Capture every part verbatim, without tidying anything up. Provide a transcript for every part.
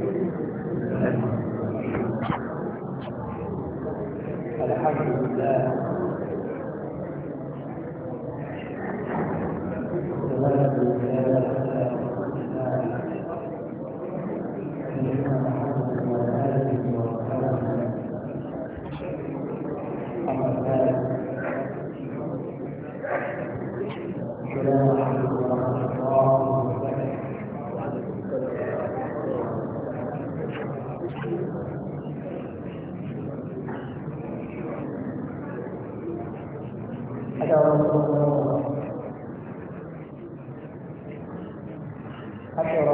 الحمد لله والصلاة والسلام على سيدنا محمد وعلى آله وصحبه أما بعد السلام عليكم ورحمة الله وبركاته. هذا هو حشر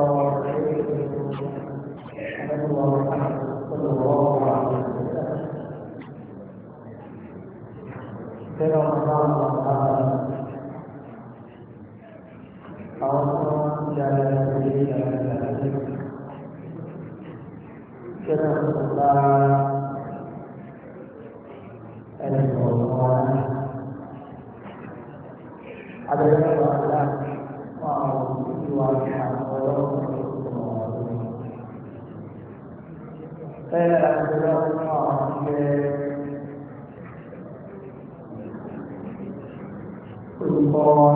صلى الله عليه وسلم في رمضان وقال أوصى جعل سبيل كما الله الموضوع ada yang berada mau diwajibkan oleh saya adalah orang yang berubah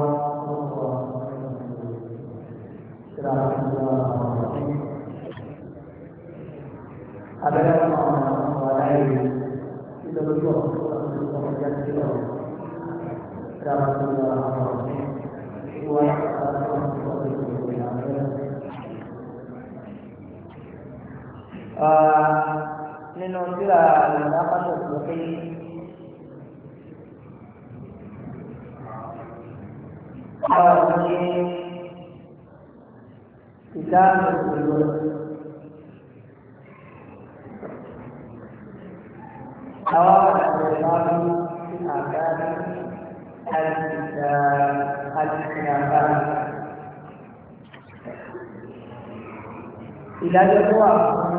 ada yang orang lain itu juga menjadi nínú síra ìdápàtó lókè àwọn ní ìdáhùn ìlú àwọn àgbẹ̀sáwí àgbáyé al-Islam ìdájọ́ tó wà fún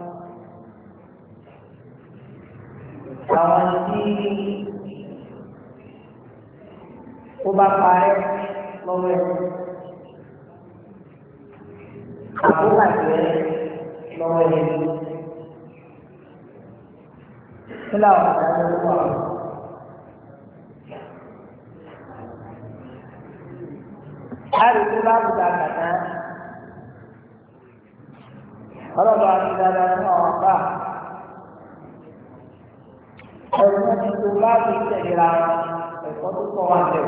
àwọn tí ó bá parẹ́ lọ́wọ́ ẹ̀ àbúkàjẹ́ lọ́wọ́ ẹ̀ nílá àwọn ìdájọ́ tó wà fún. Hari itu baru kata kalau baru dalam apa kalau itu baru dijelaskan itu kawan dia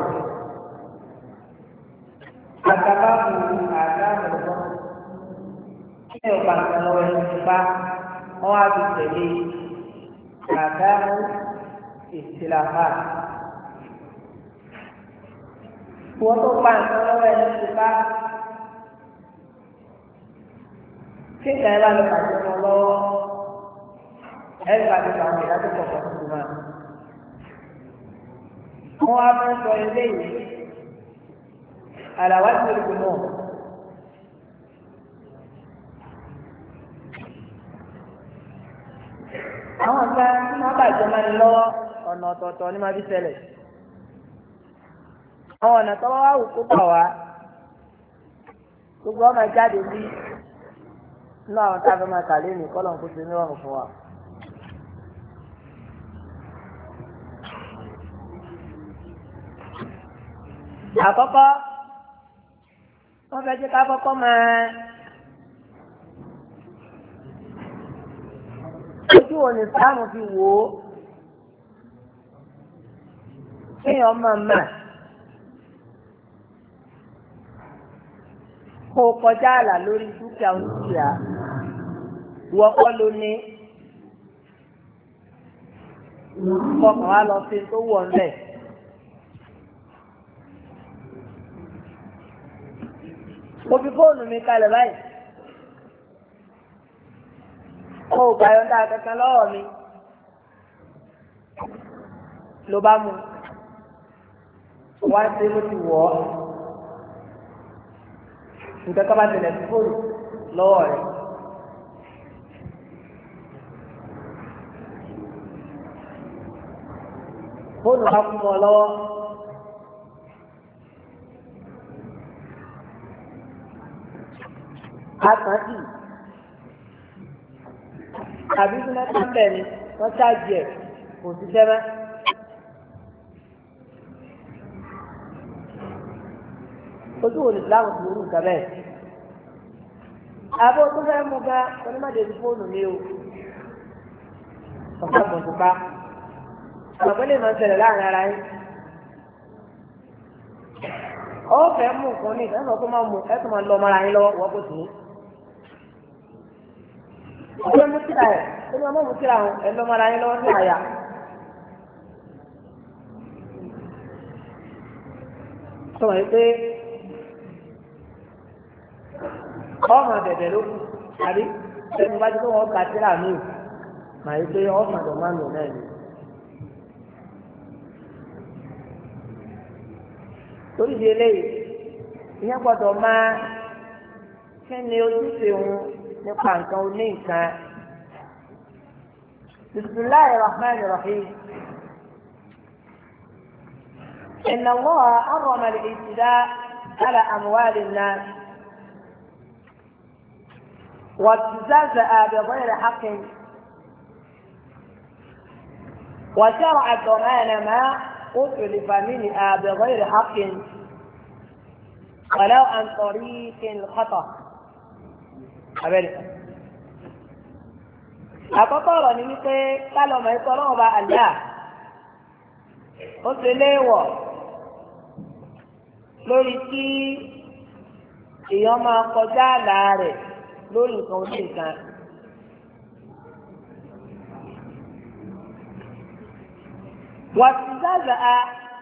kata baru ada betul ini bukan kalau yang kita mau habis jadi ada istilahnya foto pantai yang kita kita lalu kaji molo, eh kaji kami ada pokok cuma, mau apa soal ini, ala wajib kuno, awak kan apa zaman lo, ono toto ni mesti selesai. Àwọn ọ̀nà tó wá wù kó bà wá gbogbo ọmọ jáde bí inú àwọn tá a fẹ́ máa kàlé ní kọ́lọ̀ kó ṣe ní ọ̀rùn fún wa. Àkọ́kọ́ wọ́n fẹ́ jẹ́ ká kọ́kọ́ máa ojú wo ní sáàmù fi wò ó kéèyàn máa máa. Kó kọjá àlà lórí dúkìá onídùúkìá wọ́pọ̀ ló ní kọkàn wá lọ sí tó wọ̀ ńlẹ̀. Mo fi fóònù mi kalẹ̀ báyìí. Mo ò gbàyọ̀ dá kankan lọ́wọ́ mi. Ló bá mú. Wá sí ló ti wọ̀ ọ́. Nǹkan kan bá tẹ̀lé fóònù lọ́wọ́ rẹ̀. Fóònù bá kú mọ́ ọ lọ́wọ́. Àkàndì àbí fún mẹ́ta ń bẹ̀ ni wọ́n ṣáàjì ẹ̀ kò sí sẹ́mẹ́. ojú wo ni Islam ti wúrú nǹkan bẹ́ẹ̀? àbó tó fẹ́ mú gan onímọ̀dé ti fóònù mi o ọ̀pá gbọ̀ǹdùpá àgbẹ̀ lè máa ń ṣẹlẹ̀ láàrin ara yín. ó fẹ́ mú nǹkan ní ìdáná tó máa mú ẹ tó máa lọ ọmọ ara yín lọ́wọ́ wọ́n kò sí. ọ̀pẹ́ mú síra ẹ̀ ó ní ọmọ mú síra ẹ̀ ẹ̀ lọ́mọ ara yín lọ́wọ́ sí àyà. sọ̀rọ̀ yìí pé ọmọ bẹ̀bẹ̀ ló kù àbí ẹni bá ti tó wọn kà síra mi màá yí pé ọmọ àdó máa ń lò náà ni. torí di eléyìí ìyẹn gbọ́dọ̀ máa kí ni ojúṣe òun nípa nǹkan oní nǹkan. bisimilahi rahman rahim. inna Allaha harrama al-i'tidaa ala amwali an-nas وابتزازها بغير حق وشرع ضمان ما أتلف منها بغير حق ولو عن طريق الخطأ. àkọ́kọ́ ọ̀rọ̀ ni wípé kálọ̀mọ̀ ẹ̀kọ́ ọlọ́run bá àlá ó ṣe léèwọ̀ lórí kí èèyàn máa kọjá àlà rẹ̀ lórí nǹkan oní nǹkan. wàtúndáza a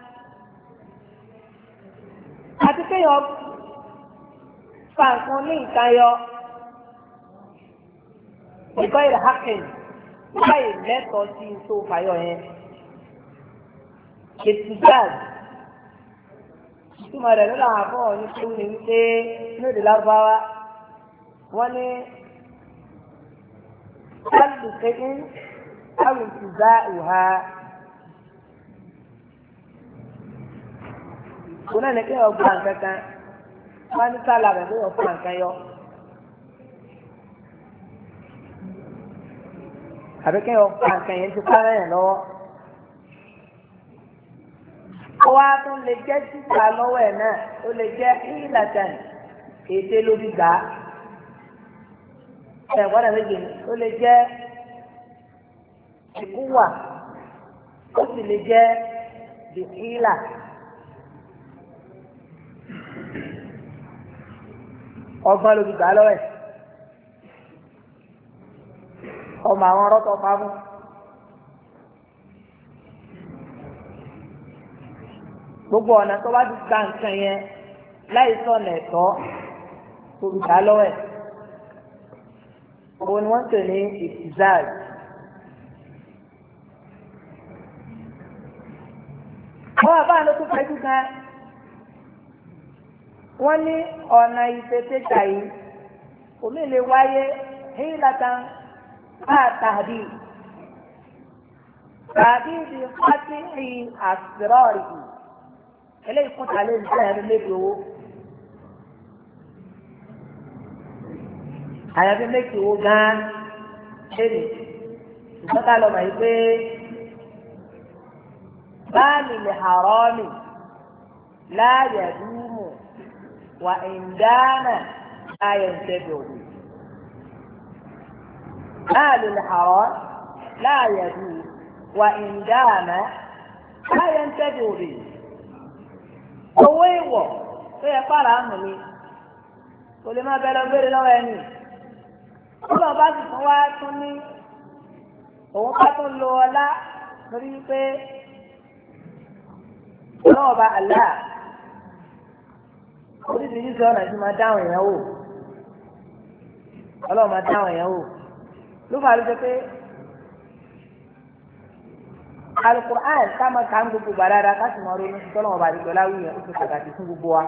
àti kéèyàn fa nǹkan ní nǹkan yọ ìkọ́ ìrẹ̀ hakin láì lẹ́tọ̀ọ́ sí tó fàyọ yẹn. ètùjáàz ìtumọ̀ rẹ̀ lọ́la àbọ̀ ní kí ní wípé ní èdè lárúbáwá wọ́n ní káàdì ṣẹ́gun àwọn ìtìzá ìhà kò náà ní kí wọ́n gba nǹkan kan wọ́n ní sálà rẹ̀ kí wọ́n fa nǹkan yọ àbí kí wọ́n fa nǹkan yẹn ti sáré yẹn lọ́wọ́ ó wá tún lè jẹ́ títà lọ́wọ́ ẹ̀ náà ó lè jẹ́ ìlàtàn èdè lórí gbà á ẹ̀ wọ́n náà méjì ó lè jẹ́ ìkúwà ó sì lè jẹ́ bìkílà. ọgbọ́n ló fi gbà lọ́wọ́ ẹ̀ ọmọ àwọn ọlọ́tọ̀ pa fún. gbogbo ọ̀nà tó bá ti gba nǹkan yẹn láì sọ̀nà ẹ̀tọ́ tó fi gbà lọ́wọ́ ẹ̀ òun ni wọ́n ń pè ní ìtìzáàj. wọ́n wà báyìí ló tún fẹ́ jù gan. wọ́n ní ọ̀nà ìfẹ́fẹ́ta yìí omi lè wáyé hílatan bá tàbí tàbí di fátìhì àsìrọ́ọ̀rì eléyìí kún tàlẹ́ ìṣẹ́ ẹ̀rí méjì owó àyàfi méjì owó gan-an léèrè ṣùgbọ́n ká lọ mọ̀ yìí pé báàlì lè hàrọ́ọ̀mì láàyè dúró وإن دان لا ينتبه مال الحرام لا يجوز وإن دان لا ينتبه به owó ìwọ̀ tó yẹ fara hàn mí kò lè má bẹ lọ gbére lọ́wọ́ ẹni ó lọ bá sì tún wá tún ní òun ká tún lo ọlá lórí pé ọlọ́wọ́ bá àlá oríṣiríṣi ọ̀nà tí máa dáhùn èèyàn wò ọlọ́run máa dáhùn èèyàn wò ló fà ló jẹ pé alukur'an ká máa kà ń gbogbo gbà dáadáa ká sì máa ronú sí tọ́lọ́mọ bá àdìgbò láwùjọ yẹn ó ti pàtàkì fún gbogbo wa.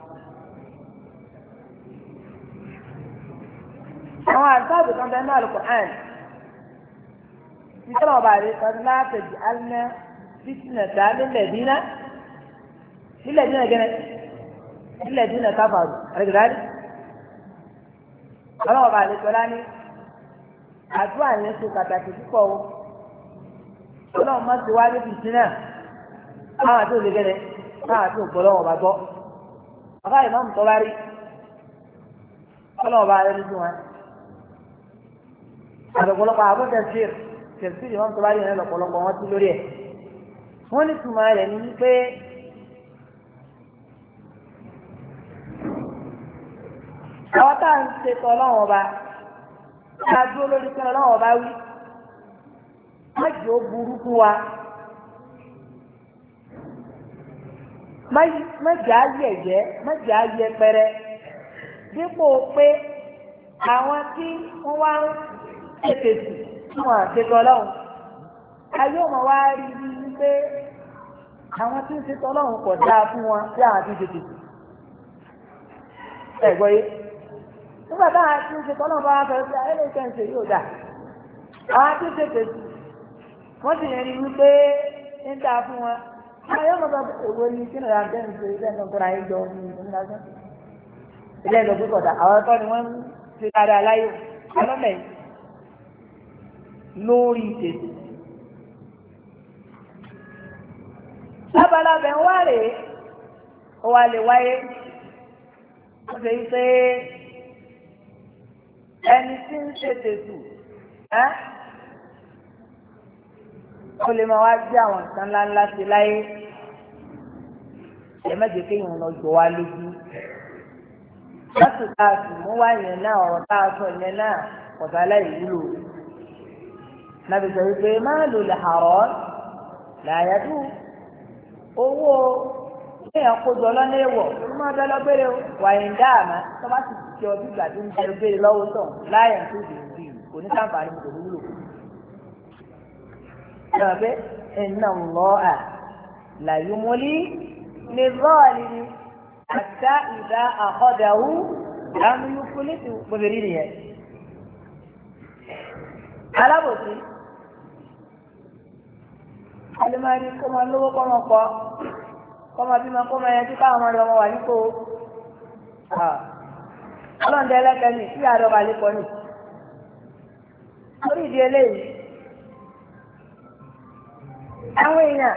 àwọn àlùfáàbù kan bẹ́ẹ̀ ní alukur'an tí tọ́lọ́mọ bá àdìgbò láti di alẹ́ bísínẹ̀ tá nílẹ̀ dínà nílẹ̀ dínà gẹ́gẹ́ ilẹ̀ dínà káfàrù àrẹ́gbẹ̀rẹ́ ọlọ́wọ́ bá lè tọ́lá ní àdúrà yẹn ṣe pàtàkì púpọ̀ o ọlọ́run má ti wá níbi ìsìn náà káwọn àti òde gẹ́gẹ́ káwọn àti ògbọ́ lọ́wọ́ bá gbọ́ ọ̀gá ìmọ̀mù tó bá rí ọlọ́wọ́ bá rẹ̀ nínú wọn àtọ̀pọ̀lọpọ̀ àbọ̀ tẹ̀síìr tẹ̀síìr ìmọ̀mù tó bá rí yẹn lọ́pọ̀lọpọ̀ wọn ti lórí ẹ̀ wọ́n ní tùmọ̀ rẹ̀ ní wípé àwọn tá à ń ṣètò ọlọ́wọ́ ọba ká dúró lórí pé ọlọ́wọ́ ọba wí má jẹ́ ó burú fún wa má jẹ́ ayé ẹ̀jẹ̀ má jẹ́ ayé pẹrẹ dípò pé àwọn tí wọ́n wá ń tètè sí wọn àṣetò ọlọ́run ayé ọmọ wa rí i wípé àwọn tí ń ṣètò ọlọ́run kò dáa fún wọn bí àwọn tí ń tètè sí ẹ̀gbọ́n yé nígbà táwọn tí ń ṣètò ọlọ́run bá wọn sọ pé ayé lè tẹ̀ ń ṣe yóò dà àwọn tí ń tètè sí wọ́n sì yẹn rí wípé ń dáa fún wọn ayé ọmọ bá èwo ni kí nìyà bẹ́ẹ̀ ń ṣe ilé ẹ̀dọ́ tó ra ẹ̀ jọ ní ìlú lásán ilé ẹ̀dọ́ pípọ̀ dà àwọn ẹ̀kọ́ ni wọ́n ń ṣe dáadáa láyé ọlọ́mẹ̀ lórí ìtẹ̀sí. lábalábẹ̀ ń wá rèé ó wá lè wáyé ó ṣe pé ẹni tí ń ṣe tẹ̀sù ẹ́ ó lè máa wá gbé àwọn nǹkan ńláńlá sí láyé ẹ má jẹ́ kéèyàn lọ jọ wá lójú láti ká sì mú wá yẹn náà ọ̀rọ̀ tá a sọ yẹn náà ọ̀tá aláìwúlò nàbì sọ wípé máa lò lè àrọ́ làyàdú owó kéèyàn kójọ lọ́nà èèwọ̀ tó máa bẹ́ lọ́gbẹ́rẹ́ wàyí ń dá àmà tó bá sì jẹ ọdún ìgbà tó ń bẹ́ lọ́gbẹ́rẹ́ lọ́wọ́ tán láyà tó dé bí kò ní sáǹfààní kò ní wúlò. Ṣé iná ń lọ à làyúmọ́lí lè rọ́ọ̀lì ni àtà ìdá àkọ́dàwú àmúyúkú ní ti gbogbo rí nìyẹn. Alábòsí alimari kó máa lówó kọ́ máa pọ̀ kọ́ máa bímọ kó máa yẹn tí káwọn ọmọdé ọmọ wà nípò ọlọ́ọ̀dẹ ẹlẹ́kẹ̀ẹ́ ní kí àdọ́gba lè pọ̀ ní. Lórí ìdí eléyìí àwọn èèyàn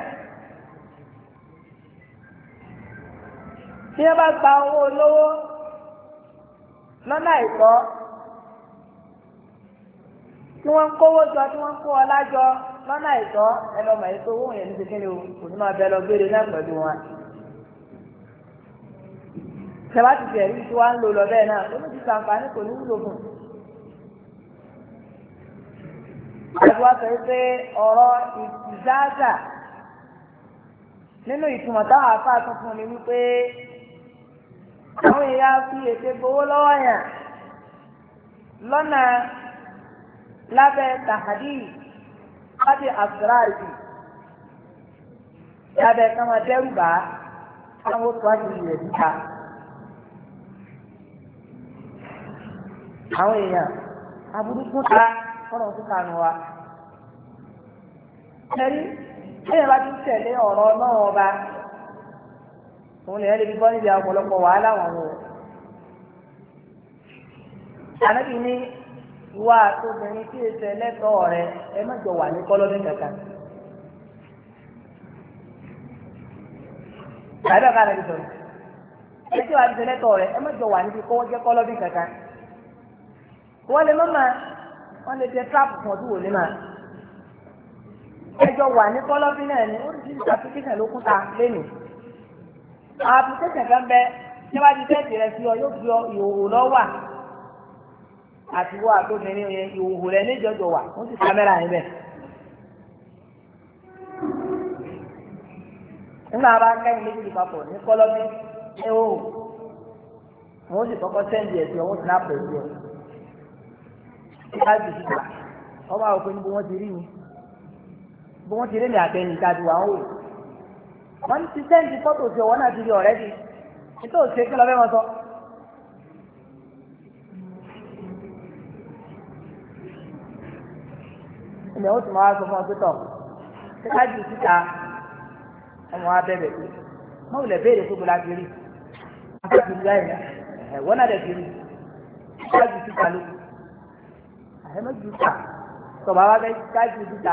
tí wọ́n bá gba owó olówó lọ́nà àìtọ́ tí wọ́n ń kówó jọ tí wọ́n ń kó ọlá jọ lọ́nà àìtọ́ ẹlọ́mọ ètò owó yẹn ní kékeré o kò ní máa bẹ lọ gbére náà pẹ̀lú wọn. Ṣẹ̀bá ti tẹ̀ rí tí wọ́n ń lò lọ bẹ́ẹ̀ náà ó ní ti sàǹfààní kò ní wúlò fún un. Àdúrà sọ pé ọ̀rọ̀ ìzáàzà nínú ìtumọ̀ táwọn afáà tún fún mi wípé àwọn èèyàn fi ète gbowó lọ́wọ́ yàn lọ́nà lábẹ́ tàhádì láti àsìráàrì lábẹ́ ká máa dẹ́rù bá àwọn oṣù àti ìrẹ̀ níta. Àwọn èèyàn aburúkú ta kọ́nà tó kànú wa. Ẹ̀rí ẹ̀yìn bá ti tẹ̀lé ọ̀rọ̀ náà ọba òun lè rí bọ́ níbi ọ̀pọ̀lọpọ̀ wàhálà wọn o. Ànábì ní ìwà àtòbìnrin tí èsè lẹ́tọ̀ọ́ rẹ ẹ má jọ wà ní kọ́lọ́dún kankan. Àbẹ́ ọ̀gá rẹ̀ sọ̀rọ̀. Ẹ tí wàá ti lẹ́tọ̀ọ́ rẹ ẹ má jọ wà níbi kọ́wọ́ jẹ́ kọ́lọ́dún kankan. Wọ́n lè mọ́ máa wọ́n lè tẹ tíráàpù fún ọdún wò ní máa. Ẹjọ́ wà ní kọ́lọ́dún náà ní oríṣiríṣi application ló kún ta lẹ́nu. Àwọn application kan bẹ tí wọ́n ti tẹ́tì rẹ sí ọ yóò fi ìhòòhò lọ́wọ́ àti wọ́n àtòbìnrin yẹn ìhòòhò rẹ̀ níjọjọ wà wọ́n sì kámẹ́rà yẹn bẹ̀. Nígbà bá kẹ́yìn méjìlí papọ̀ ní kọ́lọ́bí ní òhò wọ́n sì kọ́kọ́ sẹ́ǹdì ẹ̀sìn ọ̀hún snap ẹ̀sìn ọ̀. Láti ṣùgbà wọ́n bá wọ pé níbo wọ́n ti rí mi bí wọ́n ti rí mi àtẹ̀yìn ìtajú wa ń wò. Wọ́n ti sẹ́ǹdì fọ́tò sí ọwọ́ náà ti rí ọ̀rẹ́ di nítorí òṣèré kí lọ fẹ́ wọn sọ. Ilẹ̀ ó ti máa sọ fún ọ pé tọ̀ ṣé ká jù síta ọmọ wa bẹ̀rẹ̀ pé mọ́ ìlẹ̀ béèrè tó gbọ́dọ̀ ti rí afẹ́fẹ́ ìlú ayé ẹ̀wọ́n náà dẹ̀ ti rí ká jù síta ló ẹ má ju ta tọba wa bẹ ká ju ta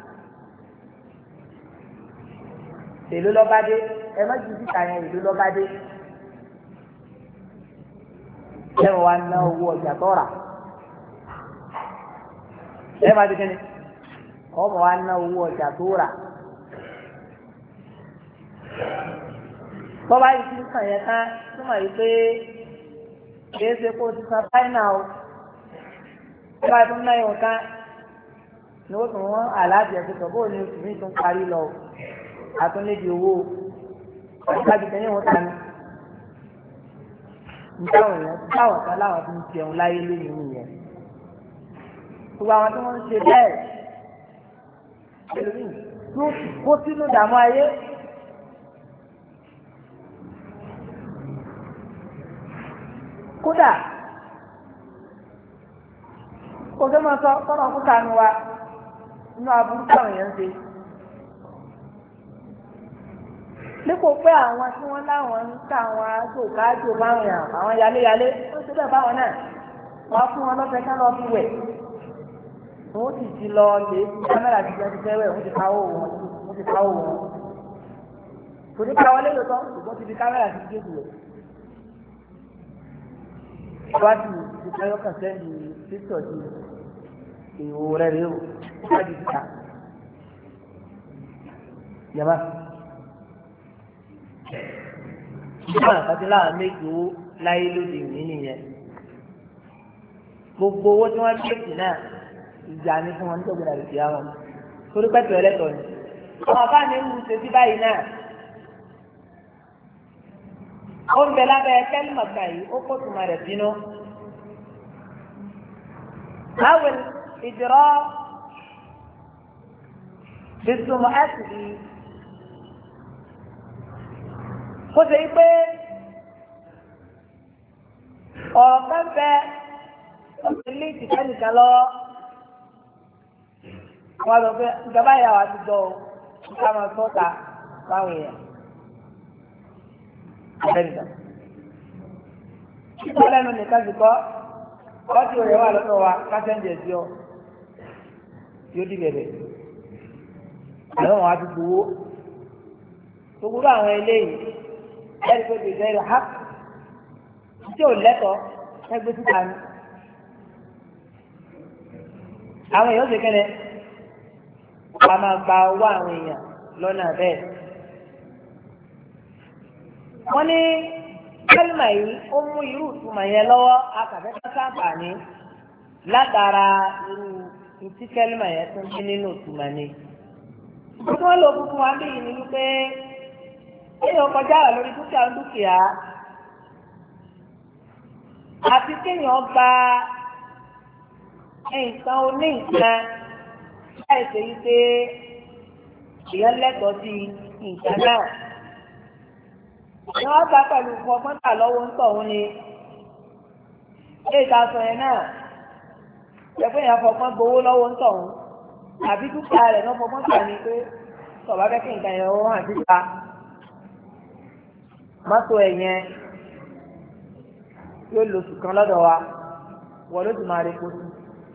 èlò lọ́ba dé ẹ má ju ta yẹn èlò lọ́ba dé ẹ wà ná owó ọjà tọ́ra ẹ má di kẹ́ni ọmọ wa ná owó ọjà tọ́ra tọ́ba yìí ti ń sàn yẹn tán túmọ̀ yìí pé kìí ṣe kó o ti san fáínà o tọ́ba yìí tó ń ná yẹn tán ni ó tún wọ́n àlàáfíà ti tọ̀ bóun ni oṣù mi tún parí lọ àtúndéjì owó àtúndéjì kẹ́yìn wọn ta ni nítawọn èèyàn táwọn kan láwọn ti ń jẹun láyé lónìí nìyẹn gbogbo àwọn tí wọ́n ń ṣe bẹ́ẹ̀ ẹlòmíì yóò kó sínú ìdààmú ayé. kódà kò tó máa sọ tọ́nà kó sànù wa nínú aburú táwọn èèyàn ń ṣe. dípò pé àwọn tí wọ́n láwọn ń ká àwọn àjòkájò báwọn yàn àwọn yaléyalé ó ṣe bẹ́ẹ̀ báwọn náà wọ́n fún wọn lọ́fẹ̀ẹ́ ká lọ́ọ́ fi wẹ̀ wọ́n sì ti lọ lè kámẹ́rà ti jẹ́ ti fẹ́ wẹ̀ wọ́n ti káwó wọn wọ́n ti káwó wọn kò ní ká wọlé lọ́tọ́ ṣùgbọ́n ti fi kámẹ́rà ti jẹ́ ìwẹ̀ wájú ti káyọ̀ kan sẹ́ni títọ̀ di ìwò rẹ̀ rẹ̀ o wájú ti ta yàrá. Ìgbà àti láwọn méjì owó láyé lóde ìwé nìyẹn. Gbogbo owó tí wọ́n ṣèkì náà ìjà ni fún wọn nítorí gbọdọ̀ lè fi àwọn. Torí pẹ́tù ẹlẹ́tọ̀ ni. Àwọn àbá mi ń ṣe sí báyìí náà. Ó ń bẹ lábẹ́ kẹ́límọ̀tà yìí, ó kó tùmọ̀ rẹ̀ sínú. Báwo ìdìrọ́ bisumọ̀ ẹ̀sìn yìí? Kó ṣe yí pé ọ̀kan bẹ ilé ìtìkẹ́ nìkan lọ wọ́n lọ pé ìjọba ìyàwó àti jọ ká máa sọ́ta báwọn èèyàn abẹ́nìkan. Ìjọba lẹ́nu nìkan sì kọ́ ọtí òye wà lọ́dọ̀ wa kásẹ̀ǹdì ẹ̀sì ọ yóò di bẹ̀rẹ̀ àwọn àwọn àti gbowó gbogbo àwọn eléyìí ẹni tó ti bẹ̀rẹ̀ ha tí ò lẹ́tọ̀ọ́ ẹgbẹ́ síta ni àwọn èèyàn ṣe kẹ́lẹ́ a máa gba owó àwọn èèyàn lọ́nà bẹ́ẹ̀. Wọ́n ní kẹ́lìmà yìí ó mú irú ìtumọ̀ yẹn lọ́wọ́ akàtẹ́kẹ́ sábàání látara irú ìtí kẹ́lìmà yẹn tó ń bí nínú ìtumọ̀ ni. Ìgbà tí wọ́n lò fún wa bí yìí ni wípé kéèyàn kọjá rẹ̀ lórí dúkìá dúkìá àti kéèyàn gba nǹkan oní nǹkan láì ṣe yí pé èèyàn lẹ́tọ̀ọ́ sí nǹkan náà. Ni wọ́n gbà pẹ̀lú ọgbọ́n tà lọ́wọ́ ń tọ̀hún ni. Ilé ìtasọ̀ yẹn náà jẹ́ pé èèyàn fọgbọ́n gbowó lọ́wọ́ ń tọ̀hún. Àbí dúkìá rẹ̀ náà fọgbọ́n tà ní pé tọ̀bá fẹ́ kí nǹkan yẹn ó hàn síta. Mọ́tò ẹ̀ yẹn yóò lo oṣù kan lọ́dọ̀ wa. Wọ́n ló ti máa rí epo sí.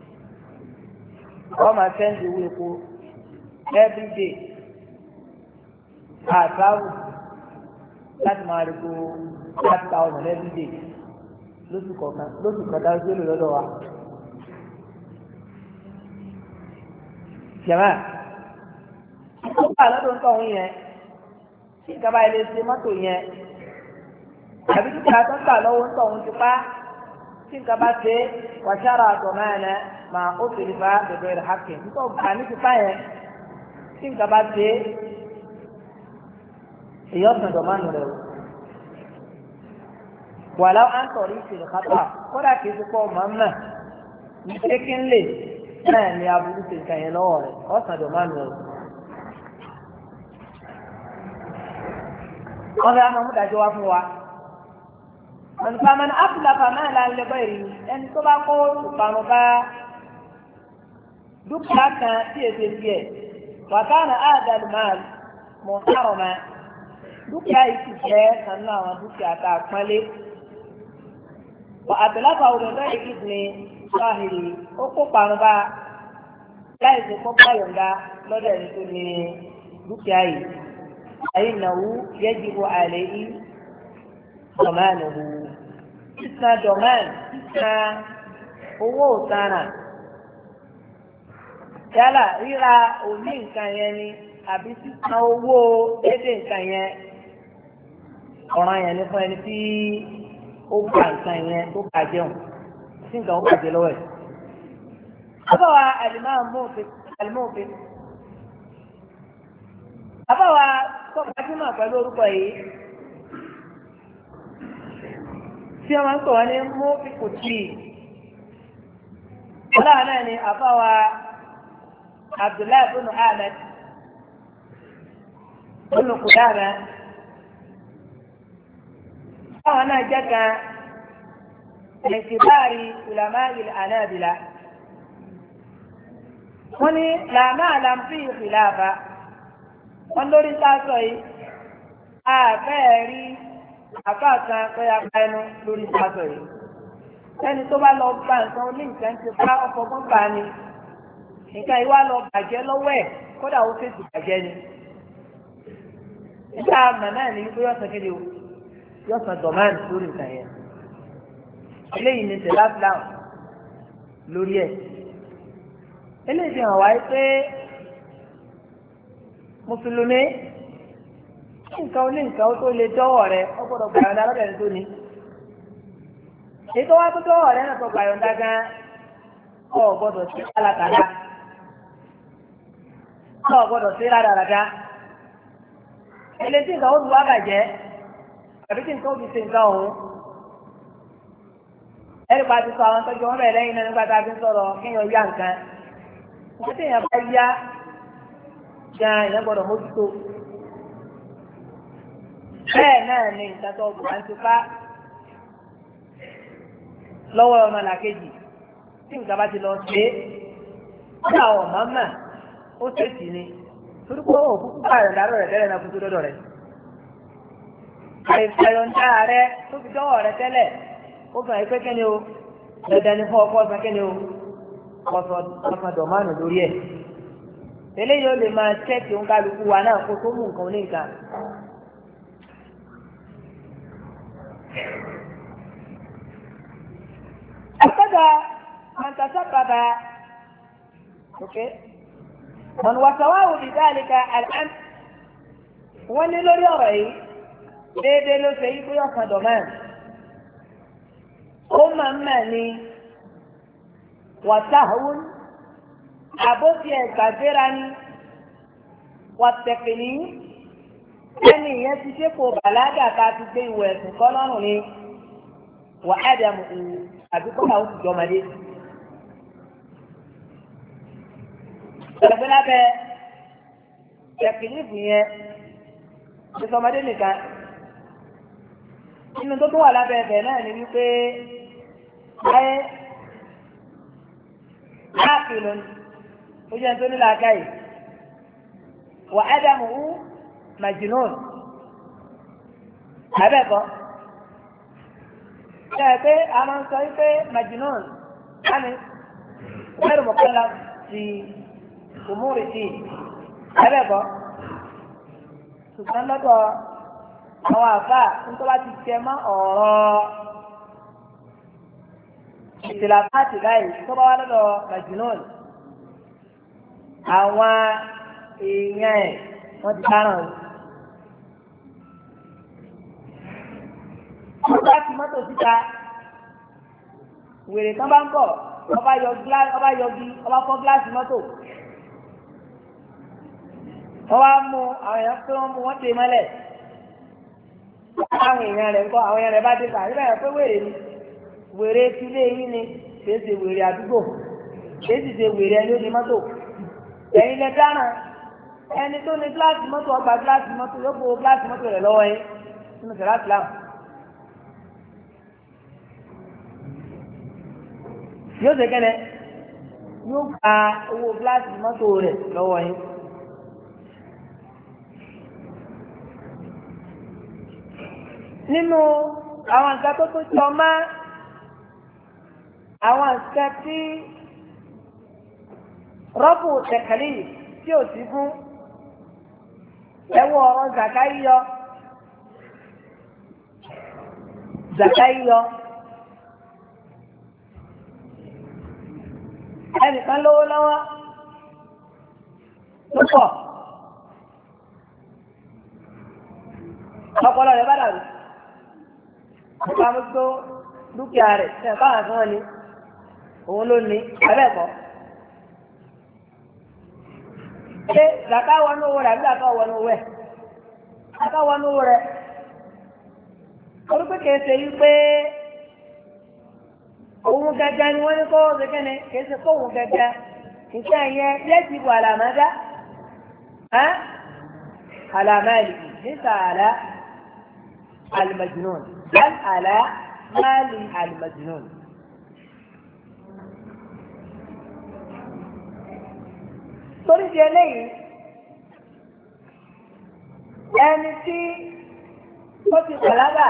Wọ́n máa sẹ́ńdì owó epo every day. Àtàwù láti máa rí epo five thousand every day lóṣù kọ̀ọ̀kan lóṣù kọ̀ọ̀kan tó lò lọ́dọ̀ wa. Jẹ̀mọ́ ó wà lọ́dọ̀ nǹkan òun yẹn kí ìjọba ilé ṣe mọ́tò yẹn àbí dúkìá tó ń tà lọ́wọ́ ń tọ̀hún ti pa tí nǹkan bá ṣe wàṣára àtọ̀mọ́ ẹ̀ náà máa ó tẹ̀lé bá bẹ̀rẹ̀ rẹ̀ hákẹ́ nítorí ọ̀gbà ní ti pa yẹn tí nǹkan bá ṣe èyí ọ̀sán dọ̀mánu rẹ̀ o. Wàlá à ń tọ̀rí ìṣèlú kápá kódà kìí ṣe pọ̀ mọ́mọ́ ní kékeré náà ní aburú ṣe nǹkan yẹn lọ́wọ́ rẹ̀ ọ̀sán dọ̀mánu rẹ̀ o. Wọ́n fẹ́ máa mú dájọ́ wá fún wa. Mọ̀nìfàmọ́ni áfìlàfà náà la lè bọ́ ìrìn ẹni tó bá kó ìparun bá dúkìá kan tí èsè tiẹ̀ wàkánà áàdàlù máa mọ̀ àrọ̀ máa dúkìá yìí ti jẹ́ kan náà àwọn dúkìá tá a pọ́nlé. Wà àtẹ̀láfà òdòdó yìí ni sọ́ọ̀hìrì ó kó parun bá láì ṣe kó báyọ̀ǹda lọ́dọ̀ ẹni tó ní dúkìá yìí ayé ìnáwó yẹ́jìbò àlẹ́ yìí dọ̀mánù hù sísan dọ̀mánù sísan owó òtara yálà ríra òní nǹkan yẹn ni àbí sísan owó dédé nǹkan yẹn ọ̀ràn yẹn ni fún ẹni tí ó gba nǹkan yẹn tó bàjẹ́ òun tí nǹkan ó bàjẹ́ lọ́wọ́ ẹ̀. Àbáwa àlìmọ́ọ̀fẹ́. Àbáwa kọ́kọ́ tí mà pẹ̀lú orúkọ yìí. Tí wọ́n máa ń pè wọ́n ní mọ́ọ̀fíkù tí. Ọlọ́run náà ni àbáwa Abdullahi bin Ahmed bin Kudama. Báwọn náà jẹ́ kan. من كبار علماء الأنابلة wọ́n ní làmá àlàmfí ìfìlàfà wọ́n lórí sáàsọ̀ yìí àfẹ́ rí àfáàkan tó yà pa ẹnu lórí sáàsọ̀ yìí ẹni tó bá lọ gba nǹkan oní nǹkan ti bá ọfọgbọ́n gbà ní nǹkan ìwà lọ bàjẹ́ lọ́wọ́ ẹ̀ kódà ó fèsì bàjẹ́ ni nígbà màmá ẹ̀ ní wípé yọ̀sán kéde o yọ̀sán dọ̀mánì lórí nǹkan yẹn eléyìí ni tẹ̀láfíà lórí ẹ̀ eléyìí fi hàn wáyé pé mùsùlùmí nǹkan oní nǹkan ó tó lè dọ́wọ́ rẹ ó gbọ́dọ̀ gbàyọ̀ǹda lọ́dẹ̀ tó ní èyí tó wá tó dọ́wọ́ rẹ náà tó gbàyọ̀ǹda gan ọ̀ gbọ́dọ̀ sí alákàlà ọ̀ gbọ́dọ̀ sí rádaràdá eléyìí tí nǹkan ó lu wákàjẹ́ àbí tí nǹkan ó fi ṣe nǹkan òun. Ẹ̀rí pa ti sọ àwọn tọ́jú wọn bẹ̀rẹ̀ lẹ́yìn náà nígbà tá a fi ń sọ̀rọ̀ kéèyàn yá nǹkan. Nǹkan tí èèyàn bá yá gan èèyàn gbọ́dọ̀ mójútó. Bẹ́ẹ̀ náà ni nǹkan tó ọgbọ̀n àti pa lọ́wọ́ ọmọ làkejì tí nǹkan bá ti lọ ṣe é. Ó dà ọ̀ mọ́mọ́ ó ṣèṣì ni. Torí pé òkú púpà rẹ̀ dárò rẹ̀ tẹ́lẹ̀ náà kú tó dọ́dọ̀ rẹ̀. Àìsàyọ̀ǹda rẹ̀ tó fi dọ́wọ́ rẹ̀ tẹ́lẹ̀. Ó fà pé kẹ́ni o dandan ní fún ọkọ ọ̀sán kẹ́ni o ọ̀sán dọ̀mánù lórí ẹ̀. Eléyìí ó lè máa ṣẹ́ẹ̀kì ń kálukú wa náà kó tó mú nǹkan ní nǹkan. Àkọ́dà màtàṣà bàbá òkè ọ̀nà wàtàwá òbí dáàlìkà àlẹ́ wọ́n ní lórí ọ̀rọ̀ yìí déédéé ló ṣe yí pé ọ̀sán dọ̀mánù. Ó máa ń mà ní wàtáhùn àbótí ẹ̀gbàgbéra ní wàtẹ̀kìní ẹni ìyẹn ti dépò bàlágà ká ti gbé ìwọ̀ ẹ̀sùn kọ́ lọ́rùn ní wà ádàmù ìwò àbíkọ́ àwọn òṣìṣọ́mọdé. Ìgbàgbé lábẹ́ tẹ̀kìní fún yẹn òṣìṣọ́mọdé nìkan. Inú tó tún wà lábẹ́ ẹ̀bẹ̀ náà ni wípé ayé áàpìlù ó jẹ́ tó nílò àgáyé wà ádámù ú màjìnnún àbẹ́ẹ̀kọ́ ṣe é pé a máa ń sọ wípé màjìnnún àmì wẹ́rù mọ̀kànlá ti òmùrì sí àbẹ́ẹ̀kọ́ ṣùgbọ́n lọ́dọ̀ àwọn àfà nítorí wá ti jẹ mọ́ ọ̀rọ̀ ìṣẹ̀lẹ̀ àpáàtì báyìí tó bá wá lọ́dọ̀ màjìnnún àwọn èèyàn ẹ̀ wọ́n ti dáràn o. wọ́n bá ti mọ́tò síta wèrè tán bá ń bọ̀ ọba yọ bí ọba fọ́ gíláàsì mọ́tò wọ́n wá mú àwọn èèyàn pé wọ́n mú wọ́n tè mọ́lẹ̀. Àwọn èèyàn rẹ̀ ń kọ́ àwọn èèyàn rẹ̀ bá dé ta nígbà yẹn pé wèrè ni wèrè ti lé yín ni kìí ṣe wèrè àdúgbò kìí sì ṣe wèrè ẹni ó ní mọ́tò ẹ̀yin lẹ dáná ẹni tó ní gíláàsì mọ́tò ọgbà gíláàsì mọ́tò yóò gbowó gíláàsì mọ́tò rẹ̀ lọ́wọ́ yín nínú sẹ̀rá Islam. Yóò ṣe kẹ́lẹ́ yóò gba owó gíláàsì mọ́tò rẹ̀ lọ́wọ́ yín. Nínú àwọn nǹkan tó tó jọ máa àwọn nǹkan tí rọ́pù tẹ̀kẹ́lì tí ò sí fún ẹwọ́ ọ̀rọ̀ zàká yíyọ zàká yíyọ ẹnìkan lówó lọ́wọ́ tó pọ̀ ọpọlọ rẹ̀ bá dàrú ọ̀pọ̀ àmójútó dúkìá rẹ̀ ṣe káwọn àti wọn ni òun ló ní abẹ́ẹ̀kọ́ ṣé zàká wọnú owó rẹ̀ àbí zàká wọnú owó ẹ̀ zàká wọnú owó rẹ̀ orúkọ kìí ṣe yí pé òun gẹ́gẹ́ ni wọ́n ní kó gẹ́gẹ́ ni kìí ṣe kó òun gẹ́gẹ́ nǹkan yẹn yẹ́sì bù àlàmọ́dá àlàmọ́lì níta àlá àlùmọ̀jùnún bal àlá máàlì àlùmọ̀jùnún. torí di eléyìí ẹni tí ó ti bàlágà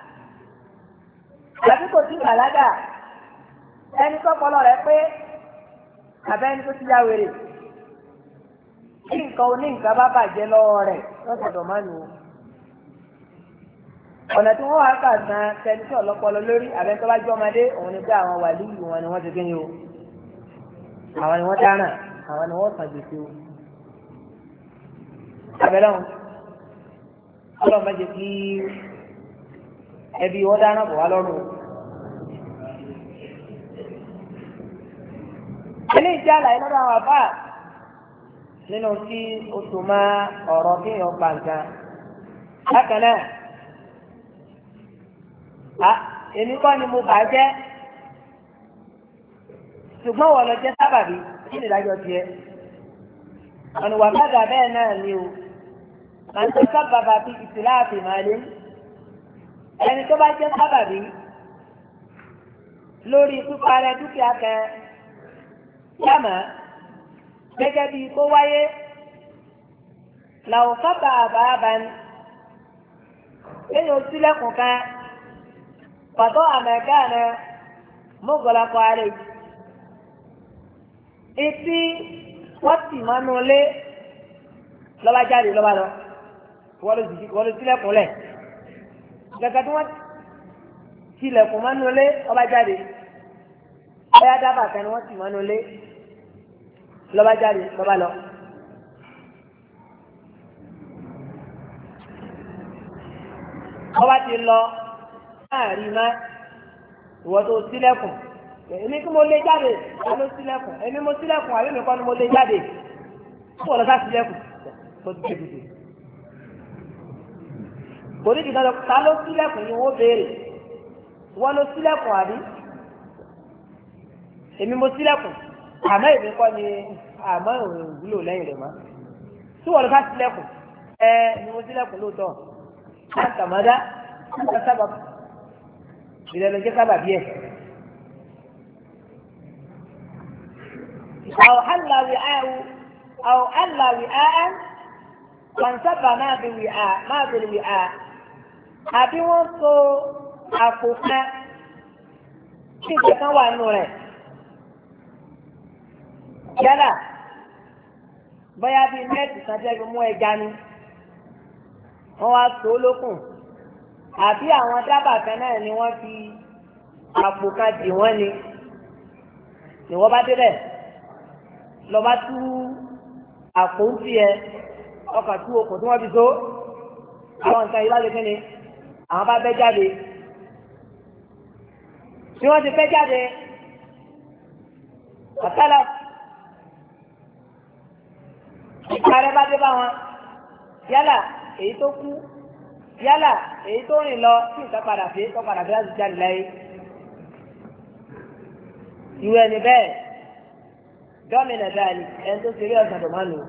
tàbí kò ti bàlágà ẹni tó pọlọ rẹ̀ pé àbẹ́ni tó ti yá wèrè kí nǹkan oní nǹkan bá bàjẹ́ lọ́wọ́ rẹ̀ lọ́sọ̀dọ̀ máa nù ú. ọ̀nà tí wọ́n wá kà san tẹni tí ọ̀lọ́pọlọ lórí àbẹ́ni tó bá jẹ́ ọmọdé òun ni pé àwọn wàlíì wọn ni wọ́n ti gbé o àwọn ni wọ́n dáràn àwọn ni wọ́n sàn gbèsè o. abẹ́rẹ́ wọn ọlọ́run má jẹ́ kí ẹbí wọ́n dáná bọ̀ wá lọ́rùn. eléyìí jẹ́ àlàyé lọ́dọ̀ àwọn àbá nínú tí o tó máa ọ̀rọ̀ kéèyàn gbà nǹkan. bákan náà a èmi kọ́ ni mo bà á jẹ́ ṣùgbọ́n wọ́n lọ jẹ́ sábàbí kí ni ìdájọ́ tiẹ̀. ọ̀nà wà bàgà bẹ́ẹ̀ náà ni o à ń tẹ sábàbà bí ìsìláàfì máa lé ẹni tó bá jẹ́ sábàbí lórí píparẹ́ dúkìá kan yàmà gẹ́gẹ́ bí kó wáyé làwọn kábà àbáàbá ni lẹ́yìn òsílẹ̀kùn kan pàtó àmẹ́ká ni mọ́gọ́lákọ̀ àárẹ̀ etí wọ́n tì mọ́nú lé lọ́ba jáde lọ́ba lọ wọ́n lọ sílẹ̀kùn lẹ̀ gẹ́gẹ́ tí wọ́n tilẹ̀kùn mọ́nú lé lọ́ba jáde ẹ̀yà dábàá kan ni wọ́n tì mọ́nú lé lọ́ba jáde lọ́ba lọ. ọba ti lọ láàrin má ìwọ tó sílẹ̀kùn èmi kí mo lé jáde ta ló sílẹ̀kùn èmi mo sílẹ̀kùn àbí mi kọ́ ni mo lé jáde kí wọ́n lọ sá sílẹ̀kùn tó ti tẹ̀lé. kò ní kìkan lọ ta ló sílẹ̀kùn ni wọ́n béèrè wọ́n ló sílẹ̀kùn àbí èmi mo sílẹ̀kùn àmọ́ èmi kọ́ ni àmọ́ òun wúlò lẹ́yìn rẹ̀ mọ́ tí wọ́n lọ sá sílẹ̀kùn ẹ ni mo sílẹ̀kùn lóòótọ́ láti àmọ́dá láti sábà ìrẹ̀lẹ̀ jẹ́ sábà bí ẹ̀. أو حل وعاء أو حل وعاء وانسب ما بالوعاء ما بالوعاء àbí wọ́n so àpò kan tí ìkankan wà nù rẹ̀ yálà bóyá bíi mẹ́ẹ̀tì kan jẹ́ mú ẹja ni wọ́n wá so lókùn àbí àwọn dábàá kan náà ni wọ́n fi àpò kan dì wọ́n ni ni wọ́n bá débẹ̀ lọ́ba tú àpò ń tiẹ̀ ọkà tú okùn tí wọ́n fi so àwọn nǹkan yìí láti kíni àwọn bá bẹ́ jáde tí wọ́n ti bẹ́ jáde ọ̀tẹ́lẹ̀ ìkàrẹ́ bá dé bá wọn yálà èyí tó kú yálà èyí tó rìn lọ sí nǹkan padà fi tó padà fi láti jáde láyé ìwé ẹni bẹ́ẹ̀ dọ́mìnà dáàlì ẹni tó ṣeré ọ̀sán tó máa lò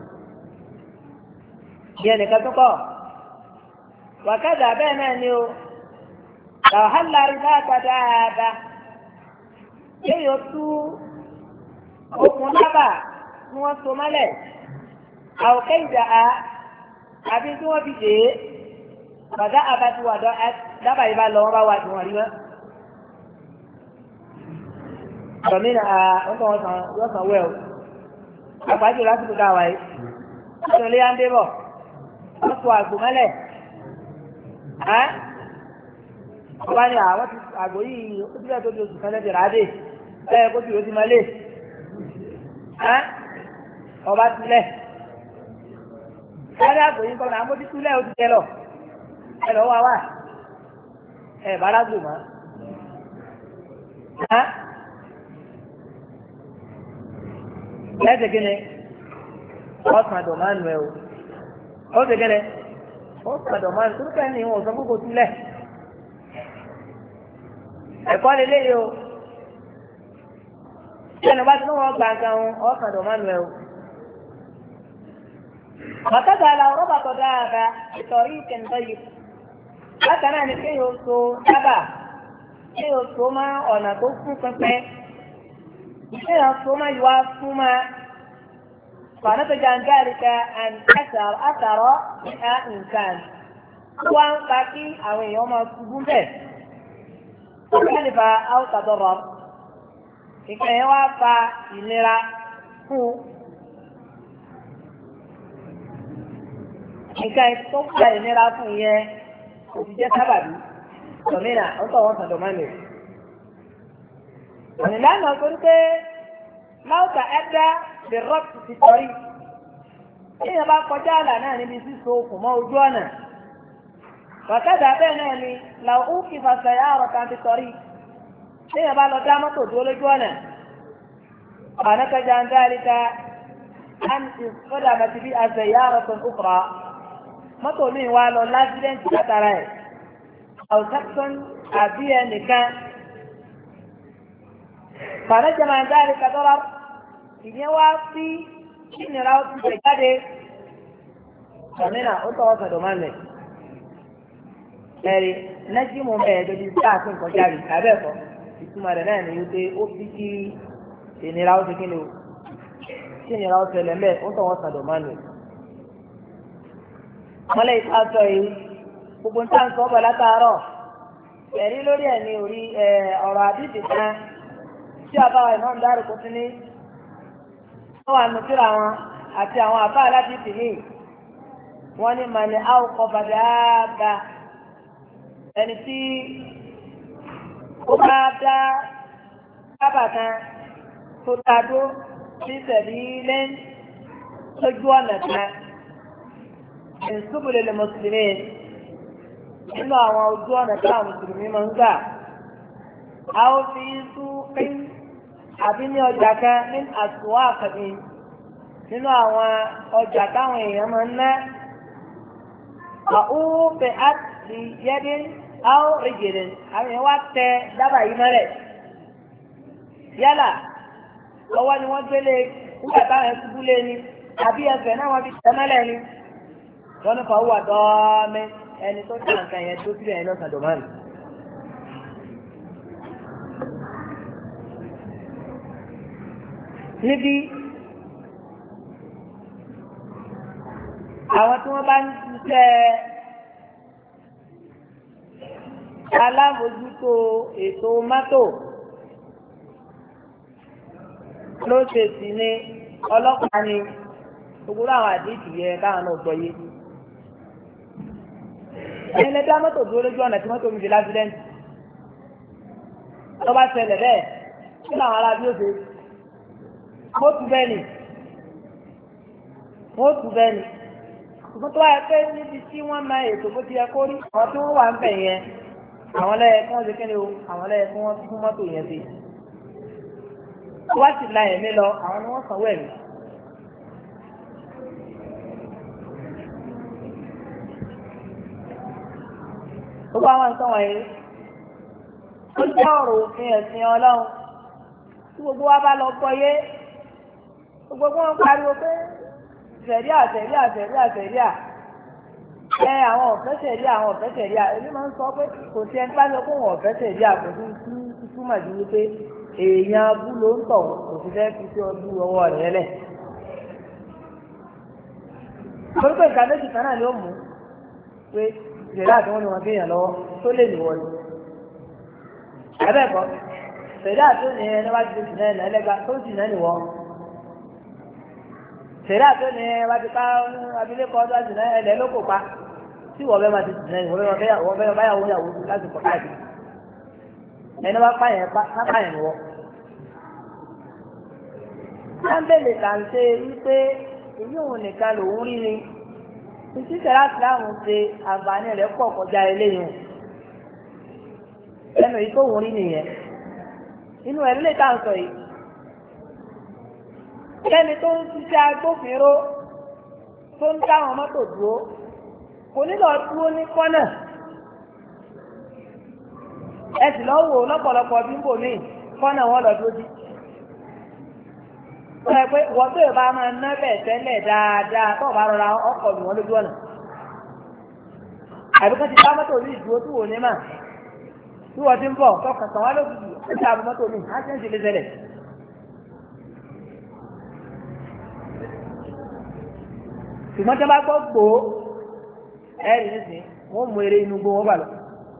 bí ẹnìkan tó kọ̀ wàkàdà bẹ́ẹ̀ náà ni o làwàhálà rí láàpá dáadáa kéèyàn tú okùn lábà tí wọ́n so mọ́lẹ̀ àwòkẹ́ ìjà á àbí tí wọ́n fi dè é bàtà àbátí wà dọ́ dábàá yìí bá lọ wọ́n bá wà tí wọ́n rí mọ́. Tọ̀mínà ó tọ̀ wọ́n san yóò san wẹ̀ o. Àpájù lásìkò dá wa yìí. Wọ́n tún lé yá ń dé bọ̀. Wọ́n sọ àgbò mọ́lẹ̀. Ọba ni àwọn ti àgbò yìí ó ti bẹ́ẹ̀ tó di oṣù kan lẹ́tẹ̀rẹ̀ adé. Bẹ́ẹ̀ kó ti rò ti máa lé. Ọba tilẹ̀. Ẹ̀rẹ́ àgbò yìí kọ́nà àmójútúlẹ̀ ó ti tẹ lọ. Ẹ lọ wá wá. Ẹ bá lágbò mọ́. Lẹ́sẹ̀ kí ni? Ọ̀sán àdọ̀mánu ẹ̀ o. Ó ṣe kí ni? Ọ̀sán àdọ̀mánu tó kẹ́ ni ìwọ̀n sọ gbogbo túlẹ̀. Ẹ̀kọ́ lè léyìí o. Ṣé ẹnu bá ti ní wọ́n gba nǹkan ọ̀sán àdọ̀mánu ẹ̀ o? Bàtàkà àlà ọ̀rọ̀ bàtọ̀ dáadáa ìtọ̀rí ìkẹ̀ǹtọ́ yìí. Bákan náà ni kéèyàn so dábàá. Kéèyàn so máa ọ̀nà tó fún pẹpẹ. Kéèyàn so máa yọ wá fún máa. فنتج عن ذلك أن أثر أثر بها إنسان وأن باقي أو يوم السبوع به تكلف أو تضرر إن كان يوافى ìnira fún nǹkan tó gba ìnira fún yẹn kò ti jẹ́ sábàbí tòmínà ó tọ̀ wọ́n sọ̀dọ̀ mọ́ni. ìlànà tó ń pé láwùjọ ẹgbẹ́ lè rọ́ọ̀tù ti tọ́rí. Èèyàn bá kọjá àlà náà níbi síso okùn mọ́ ojú ọ̀nà. Bàkàdà bẹ́ẹ̀ náà ni làwọn òkè fàṣẹyà ọ̀rọ̀ kan ti tọ́rí. Èèyàn bá lọ dá mọ́tò dúró lójú ọ̀nà. Ànákàjà ń dáríta àǹtí fọ́dà bàtí bí àṣẹyà ọ̀rọ̀ kan ó kọ̀rọ̀. Mọ́tò mi wá lọ lásìdẹ́ǹtì látara ẹ̀. Àwùsàkùn àbí ẹnìkan. Ànákàjà máa ń dáríta dọ́rọ̀. Ìyẹn wá sí ìnira ó ti tẹ̀ jáde. Sọ̀mínà ó tọwọ́ sọ̀dọ̀ máa ń lẹ̀. Ẹ̀rí nájímù bẹ̀rẹ̀ lórí sáà tó nǹkan jáde àbẹ́ẹ̀kọ́. Ìtumọ̀ rẹ̀ náà ni wípé ó fi kí ìnira ó ti kí ni o. Kí ìnira ó ṣẹlẹ̀ mẹ́ ó tọwọ́ sọ̀dọ̀ máa ń lẹ̀. Mọ́lẹ̀ ìpàṣọ yìí gbogbo nǹkan sọ ọ́ bọ̀ látàárọ̀. Ẹ̀rí lórí ẹ̀ ní orí ọ̀rọ̀ àdìsí kan tí àbáwá ìmọ̀ ń dárúkọ sí ní. Wọ́n wà nù síra wọn àti àwọn àbá aláàbí tìlí. Wọ́n ní màní àwòkọ́ bàdáàbà ẹni tí ó bá dá kábàtàn tó tadó sí sẹ̀bí lẹ́n lójú ọ̀nà kan. Ìṣubúlẹ̀ lè mùsùlùmí nínú àwọn ojú ọ̀nà tí àwọn mùsùlùmí máa ń gbà. A ó fi sú pín. Àbí ní ọjà kan ní àtúwà àkàbí nínú àwọn ọjà táwọn èèyàn máa ń ná. Àúfẹ́ àti yẹ́dí áó rìgìrì àwọn èèyàn wá tẹ dábàá yìí mọ́lẹ̀. Yálà ọwọ́ ni wọ́n gbélé nígbà táwọn ẹ̀sùn lé ní àbí ẹsẹ̀ náà wọ́n fi tẹ mọ́lẹ̀ ni. Wọ́n ní kọ́ wà dọ́ọ́mẹ́ ẹni tó tẹ̀ nǹkan yẹn tó sílẹ̀ yẹn lọ́sàn-án dòmánì. Níbi àwọn tí wọ́n bá ń ṣiṣẹ́ alábòójútó ètò mọ́tò ló ṣe sí ní ọlọ́pàá ni gbogbo àwọn àdéhùn yẹn káwọn náà gbọ́ yé. Ẹni lè dá mọ́tò dúró lójú ọ̀nà tí mọ́tò mi di lásìdẹ́ǹtì. Tó bá ṣẹlẹ̀ bẹ́ẹ̀ kí làwọn arábí ó ṣe? Wọ́n tu bẹ́ẹ̀ ni. Wọ́n tu bẹ́ẹ̀ ni. Ṣùgbọ́n tó wáyé pé níbi tí wọ́n máa ètò bó ti yẹ kó rí àwọn tí wọ́n wà ń bẹ̀ yẹn àwọn lẹ́yẹ kí wọ́n ṣe kéde o àwọn lẹ́yẹ kí wọ́n fún mọ́tò yẹn sí. Wọ́n sì la ẹ̀mí lọ àwọn ni wọ́n sanwó ẹ̀mí. Gbogbo àwọn nǹkan wọ̀nyí ó jẹ́ ọ̀rọ̀ òfin ẹ̀sìn Ọlọ́run tí gbogbo wa bá lọ gbọ́ yé gbogbo wọn pariwo pé sẹ̀ríà sẹ̀ríà sẹ̀ríà sẹ̀ríà ẹ àwọn ọ̀fẹ́ sẹ̀ríà àwọn ọ̀fẹ́ sẹ̀ríà èmi máa ń sọ pé kò sí ẹni bá sọ pé wọn ọ̀fẹ́ sẹ̀ríà kò sí túmọ̀ sí wípé èèyàn abú ló ń tọ̀ kò sí fẹ́ fi sí ọdún ọwọ́ rẹ̀ lẹ̀. torí pé nǹkan méjì kan náà ni ó mú pé sẹ̀ríà tí wọ́n ní wọn kéèyàn lọ́wọ́ tó lè nìwọ̀ ni. Àbẹ́ẹ̀kọ́ Ṣẹ̀dá tó ní ẹni wá ti ti sìnà ẹ̀nà ẹlẹ́gba tó ń sìnà nìwọ. Ṣẹ̀dá tó ní ẹni wá ti ká abilékọ tó wá sìnà ẹ̀lẹ́ ló kò pa. Tí wọ́n bẹ́ẹ̀ máa ti sìnà ìwọ́n bẹ́ẹ̀ báyàwó yàwó láti pọ̀ káàkiri. Ẹni wá pààyàn pààyàn nìwọ. Sáńbẹ̀lì kà ń ṣe wípé èyí òun nìkan lòún rí ni. Ìṣíṣẹ́ láti láwọn ṣe àǹfààní rẹ̀ pọ̀ kọjá eléyìí. Ẹnu yìí tó wùn rí nìyẹn. Inú ẹ̀ lè tàn sọ yìí. Kẹ́ni tó ń ṣiṣẹ́ agbófinró tó ń dáwọn mọ́tò dúró kò nílò dúró ní kọ́nà. Ẹ sì lọ wò lọ́pọ̀lọpọ̀ bímbò míì kọ́nà wọn lọ dúró sí. Ó yẹ pé wọ́n tó yẹ bá máa ná bẹ̀ tẹ́lẹ̀ dáadáa tó bá rọra ọkọ̀ lù wọ́n lójú ọ̀nà. Àbíkọ́ ti dá mọ́tò ní ìdúró tí wò ní mà. Tí wọ́n ti ń bọ̀ tọkàn tàn wá lójijì ó ti àbọ̀ mọ́tò mi á ti ń ṣe lé ṣẹlẹ̀. Ṣùgbọ́n tí wọ́n bá gbọ́ gbòó ẹ̀rì nísìnyí wọ́n mú eré inú gbó wọn bà lọ.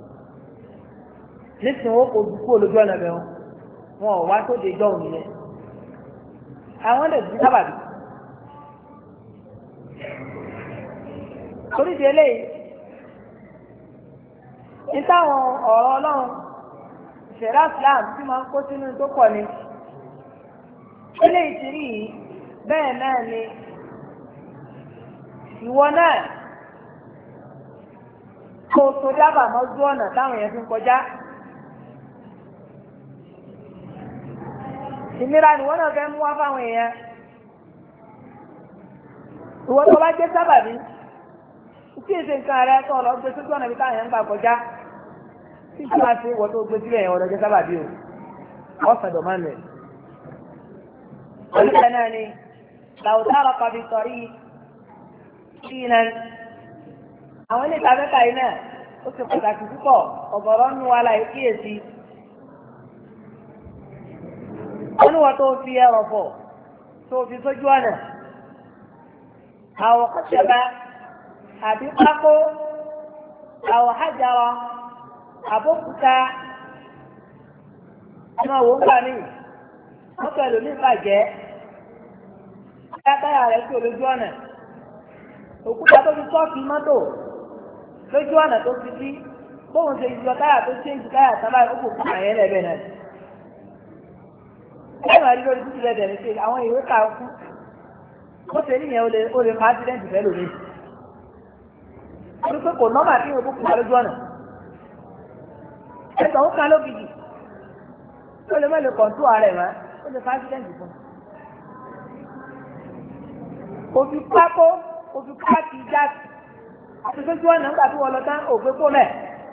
Nísìnyí wọ́n kò dúkú olójú ọ̀nà bẹ̀ wọn. Wọn ò wá tó de jọ́ òun yẹn. Àwọn lè di sábàbí. Torí di eléyìí ní táwọn ọ̀rọ̀ ọlọ́run ìṣẹ̀dá Islam tí máa ń kó sínú tó pọ̀ ni eléyìí ti rí yìí bẹ́ẹ̀ náà ni ìwọ náà kó o tó dábàá mọ́jú ọ̀nà táwọn èèyàn fi ń kọjá ìnira ni wọ́n náà fẹ́ mú wá fáwọn èèyàn ìwọ tó bá jẹ́ sábàbí tí èsè nǹkan rẹ tó lọ gbé sójú ọ̀nà ibi táwọn èèyàn ń gbà kọjá tí kí wọ́n ṣe wọ́n tó gbé sílẹ̀ yẹn ọ̀dọ̀ jẹ́ sábàbí o ọ̀sán dọ̀ máa ń lẹ̀. olùkọ́ náà ni làwùjọ kọfí sọ̀rí kí iná àwọn ilé ìta mẹ́ta yìí náà ó ti pàtàkì púpọ̀ ọ̀gọ̀rọ̀ nù wà láì kíyèsí. wọ́n ní wọ́n tó fi ẹrọ̀ fọ̀ tó fi sójú ọ̀nà àwọn kọ́ṣẹ́bá àbí pákó àwọn hájára àbókúta ọmọ òwò ń gbà ní mọ́tò ẹlòmíì bàjẹ́ táyà rẹ̀ sí olójú ọ̀nà òkúta tó fi sọ́ọ̀kì mọ́tò lójú ọ̀nà tó fi sí bóun ṣe yọ táyà tó ṣe ń ju táyà sábà ó kò fún àyẹ́ lẹ́bẹ̀ẹ́ náà ẹ̀rọ àdí lórí títí lẹ́bẹ̀ẹ́ ní pé àwọn ìwé kà fún ó ṣe níyẹn ó lè fa ásídẹ́ǹtì fẹ́ lòmíì torí pé kò nọ́mà tí wọ́n kúkú lójú ọ̀nà ẹ̀sán ó kan lógìdì ó lè mẹ́lẹ̀ kọ̀ǹtù ààrẹ mọ́ ó lè fa ásídẹ́ǹtì fún un. òfin pákó òfin páàkì jáàkì àti lójú ọ̀nà nígbà tí wọ́n lọ tán ògbé kó mẹ́.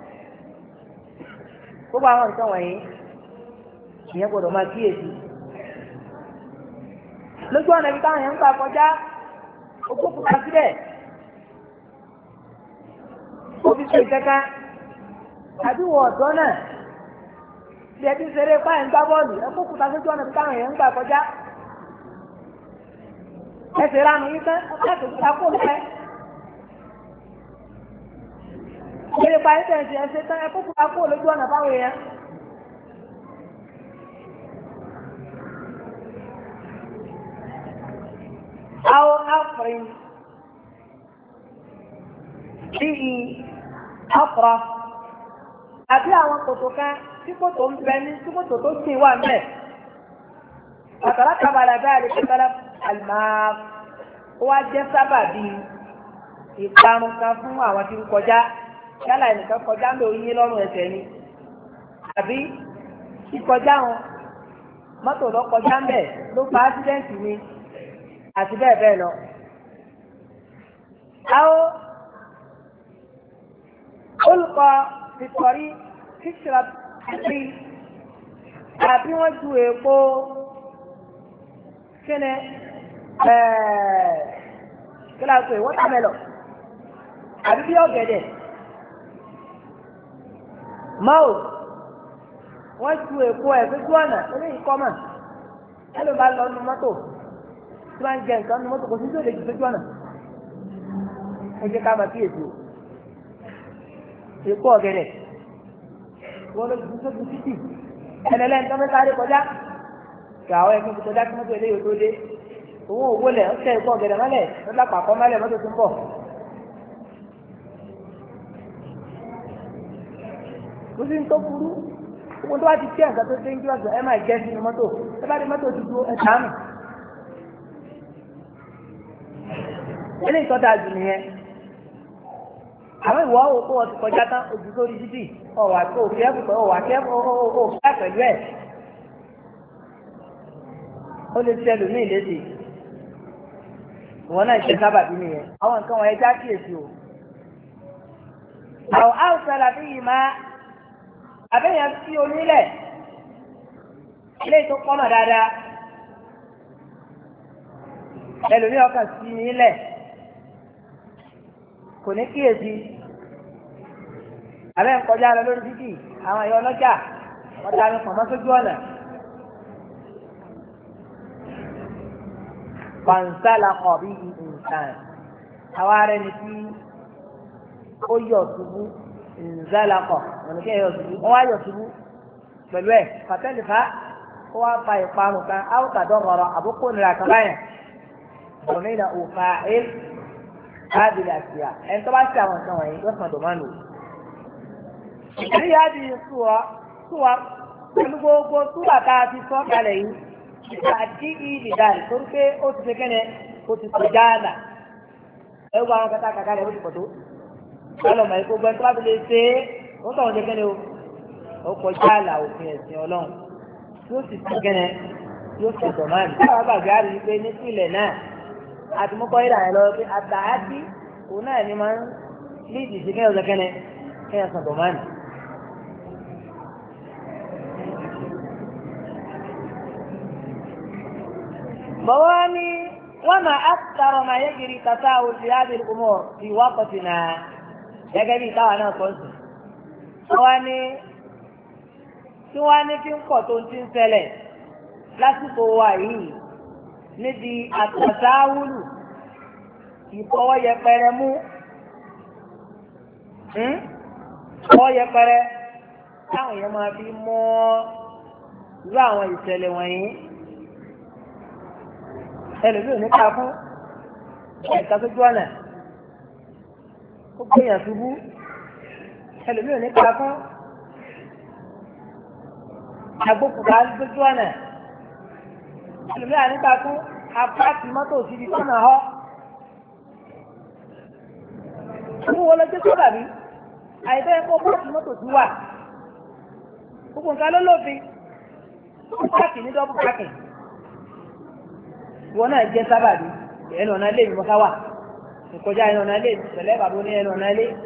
gbogbo àwọn nǹkan wọ̀nyí ìyẹn gbọ́dọ̀ máa kíyèsí. lójú ọ̀nà ibi táwọn èèyàn ń gbà kọjá ògbókùn kan síbẹ̀. Òbí ṣe ìkẹ́kẹ́ àbí wọ ọ̀dọ́ náà bí ẹbí ṣeré páì ń gbá bọ́ọ̀lù ẹkú kúta sójú ọ̀nà táwọn èèyàn ń gbà kọjá ẹsẹ̀ ránu yín tán láti kúta kó lẹ́ ṣeré páì ń tẹ̀sí ẹsẹ̀ tán ẹkú kúta kó lójú ọ̀nà táwọn èèyàn. àwọn afrin bíi afra àbí àwọn kòtò kan tí kòtò ń bẹ ní tí kòtò tó sì wà mẹ́. Àtàrà kábàlà báyìí lè kẹ́kẹ́rẹ́ àlùmáà ó wá jẹ́ sábàbí ìparun kan fún àwọn tí ń kọjá yálà ẹnìkan kọjá ń lò yín lọ́rùn ẹsẹ̀ ni àbí ìkọjá wọn mọ́tò lọ kọjá ń bẹ̀ ló fa ásídẹ́ǹtì ni àti bẹ́ẹ̀ bẹ́ẹ̀ lọ. Àwọn olùkọ́ ìkọ̀rí kíkìlá àti àbí wọ́n ju èèpo kíni kíláàsì wọ́tàmẹ́lọ̀ àbí bí ọ̀gẹ̀dẹ̀ máò wọ́n ju èèpo ẹ̀ fi gbọ́nà eléyìí kọ́mà ẹ ló bá lọ nu mọ́tò tí wọ́n ń jẹ nǹkan nu mọ́tò kò sí tó lè jù fi gbọ́nà ẹ jẹ́ ká máa kíyèsí o. Èkó ọ̀gẹ̀dẹ̀ wọ́n ló dùn sóbi títì ẹnẹlẹ́ni tó fẹ́ sáré kọjá gàwọ́ ẹ̀kún ti kọjá kí mọ́tò eléyìí tó dé owó owó lẹ̀ ó tẹ̀ ẹ̀kọ́ ọ̀gẹ̀dẹ̀ mọ́lẹ̀ ó lápapọ̀ mọ́lẹ̀ mọ́tò tó ń bọ̀. kò sí ní tó burú gbogbo tó bá ti tẹ́ nǹkan tó dé ń jọ́sọ̀ ẹ máa jẹ́ sínú mọ́tò ẹ bá dé mọ́tò ti dúró ẹ tààmù. eléyìí tó dáa jù nìyẹn àwọn ìwọ owó kó wọn ti kọjá tán ojú sórí títì ọwà tó òfin ẹ̀kú pẹ̀lú ọwà kẹ́ òfin pẹ̀lú ẹ̀ ó lè ṣe ẹlòmíì léṣe ìwọ náà ṣe sábàbí nìyẹn àwọn nǹkan wọn ẹja kíyèsí o. àwọn àwùjọ làbí yìí máa àbẹ̀yẹn sí onílẹ̀ ilé tó pọ́nmọ̀ dáadáa ẹlòmíì ọkàn sí nílẹ̀ kò ní kíyèsí abẹ́ ń kọjá lọ lórí títì àwọn ẹ̀yọ́ ọlọ́jà wọ́n ta ní pọ̀nmọ́ sójú ọ̀nà pàǹsálà kọ̀bí nǹkan àwọn ará ẹni tí ó yọ̀ ṣubú nzálàkọ̀ wọn kí ẹ yọ̀ ṣubú wọ́n wá yọ̀ ṣubú pẹ̀lú ẹ̀ pàtẹ́lifá ó wá fa ìparun kan áwùtàdọ́ ọ̀rọ̀ àbúkù nira kan báyẹn òmìnira òfà ẹ̀ káàdìrì àṣìyà ẹni tó bá ṣe àwọn nǹkan wọ̀nyí yóò san dòmánù. ìdíyà di sùwà sùwà pẹ̀lú gbogbo sùwà tá a ti sọ kalẹ̀ yìí ìgbà tí ìdí dàrí torí pé ó ti ṣe kẹ́nẹ̀ ó ti ṣe jáàlà ẹ wọ àwọn kẹta kàkà rẹ̀ ó ti pọ̀ tó kálọ̀ mọ̀ ẹ̀kọ́ gbẹ́ntọ́ bá fi lè ṣe é ó tọ̀ wọ́n ṣe kẹ́nẹ̀ o ó kọ jáàlà òfin ẹ̀sìn ọlọ́run yóò sì ṣe kẹ́nẹ̀ yóò ṣe dòmánù. káwọn gbàgbé àrí pé nípìnlẹ̀ náà àti mọ́kọ́ ìdá ẹ̀ lọ pé àtàádì òun náà ni máa ń líìdì sí kẹ́yọ̀ sẹ́kẹ́nẹ́ kẹ́yọ̀ sàn tòmánì. bọ̀wọ́ ni wọ́n máa àtàrọ̀ máa yẹ kiri kàtà òsì ábìrì kùmọ̀ fi wákọ̀tì náà gẹ́gẹ́ bí táwa náà kọ́ sí. wọ́n ní tí wọ́n ní kí ń pọ̀ tó ti ń ṣẹlẹ̀ lásìkò wa yìí níbi àtàtàwùlù ìfọwọ́ yẹpẹrẹ mú ìfọwọ́ yẹpẹrẹ táwọn èèyàn máa fi mọ́ irú àwọn ìṣẹ̀lẹ̀ wọ̀nyí ẹlòmí ò ní ká fún ẹ̀ka tó gbọ́nà ó gbéyàn ṣubú ẹlòmí ò ní ká fún agbókùnrin àdúgbò ọ̀nà ẹlòmí àníkà fún apáàtì mọ́tò síbi tó náà họ́. Fún wọn lọ́jọ́ tó dàbí àìbẹ́ ẹ̀kọ́ pọ́ọ̀tì mọ́tò tí wà. Gbogbo nǹkan ló lófin páàkì ní dọ́bù páàkì. Ìwọ náà jẹ́ sábàbí ẹnu ọ̀nà ilé ìmọ̀ká wà. Ìkọjá ẹnu ọ̀nà ilé ìpẹ̀lẹ́ bàbá ní ẹnu ọ̀nà ilé.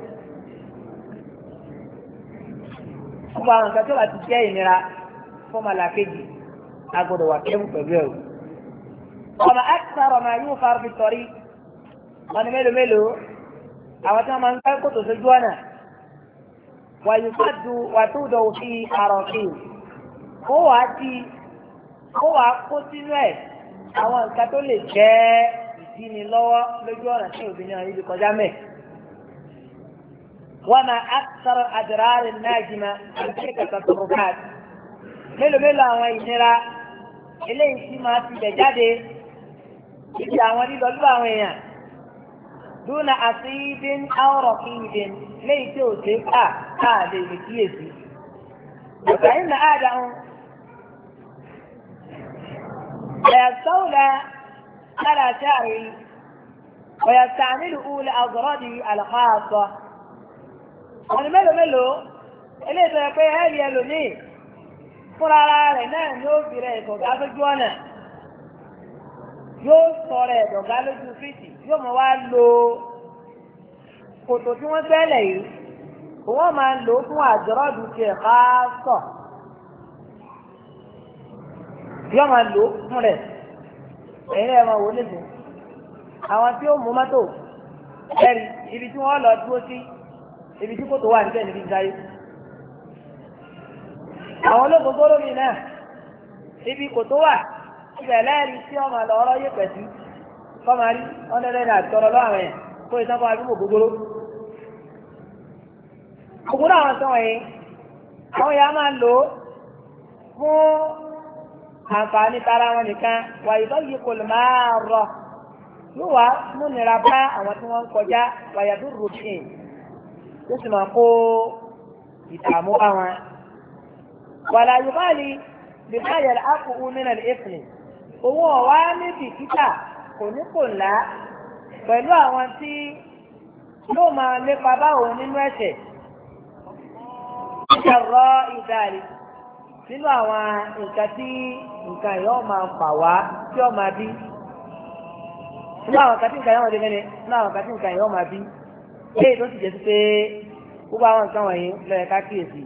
Gbogbo àwọn nǹkan tó bá ti jẹ́ ìnira fọ́mọlà kejì agbọ́dọ̀ wà kẹ́mù pẹ̀lú ẹ̀rù. ọmọ akitaro ma yóò fara fi sọrí wọn ni mélòó mélòó àwọn tí wọn máa ń gbá kòtò sójú ọ̀nà wàyùfàdù wàtúndọ̀ òfin àròkè ó wà á di ó wà á kó sínú ẹ̀ àwọn nǹkan tó lè jẹ́ ìdíni lọ́wọ́ lójú ọ̀nà tí obìnrin náà yìí kọjá mẹ́. wọ́n máa akitaro àdìrárì náà jìnnà àti kàtàkùrù káàdì mélòó mélòó àwọn ìnira eléyìí tí máa ti bẹ̀ jáde ibi àwọn lílọ lú àwọn èèyàn dúnà àti ìdín áwọ̀rọ̀ kí ìdín léyìí tí ò ṣe ká káàdé ìlú kíyèsí. Ìgbà yìí nà á dáhùn. Ẹ̀yàsọ́wùlà lára ṣáàrí ọ̀yàsàmìlù ulẹ̀ àgọ́rọ́dì àlùkàṣọ. Wọ́n ní mélòó mélòó eléyìí tó yẹ pé ẹ̀rí ẹlòmíì fúnra ara rẹ̀ náà ni ó fi rẹ̀ ìkọ̀gá lójú ọ̀nà yóò sọ rẹ̀ ìdọ̀gá lójú fíìtì yóò mọ̀ wá lo kòtò tí wọ́n gbẹ́lẹ̀ yìí wọ́n máa ń lò ó fún àjọrọ́dù ti ẹ̀ka sọ̀ yóò máa lò ó fún rẹ̀ ẹ̀yin ẹ̀ máa wò ó lẹ́sìn àwọn tí ó mú mọ́tò ẹ̀rí ibi tí wọ́n lọ dúró sí ibi tí kòtò wà níbẹ̀ níbi ìdáyé. Àwọn olóògbé lómi náà ibi kò tó wà ibẹ̀ lẹ́rìí tí ọmọ lọ́rọ́ yé pẹ̀sí kọ́mọ rí ọ́nẹ́rẹ́ náà tọrọ lọ́wọ́ yẹn kó ìtàn fún àdúgbò gbogbo. Ògùn àwọn sọ wọ̀nyí àwọn ya máa ń lò ó fún àǹfààní tara wọn nìkan wà ìbáyìí kò lè máa rọ yóò wá múnira bá àwọn tí wọ́n ń kọjá wàyàdú rufin tó sì máa kó ìdààmú bá wọn. wàlá yorùbáàlì bíbá yẹlẹ àpòkù nínú ìfìlì owó ọ̀wá níbi kíkà kò ní kò ńlá pẹ̀lú àwọn tí yóò máa lépa báwo nínú ẹ̀ṣẹ̀ ìṣàrọ̀ ìdarí nínú àwọn nǹkan tí nǹkan yóò máa fà wá tí ó máa bí nínú àwọn nǹkan tí nǹkan yóò máa bí mẹ́rin nínú àwọn nǹkan tí nǹkan yóò máa bí léyìí tó sì jẹ́ sí pé gbogbo àwọn nǹkan wọ̀nyí lọ́yẹ̀ ká kíyèsí.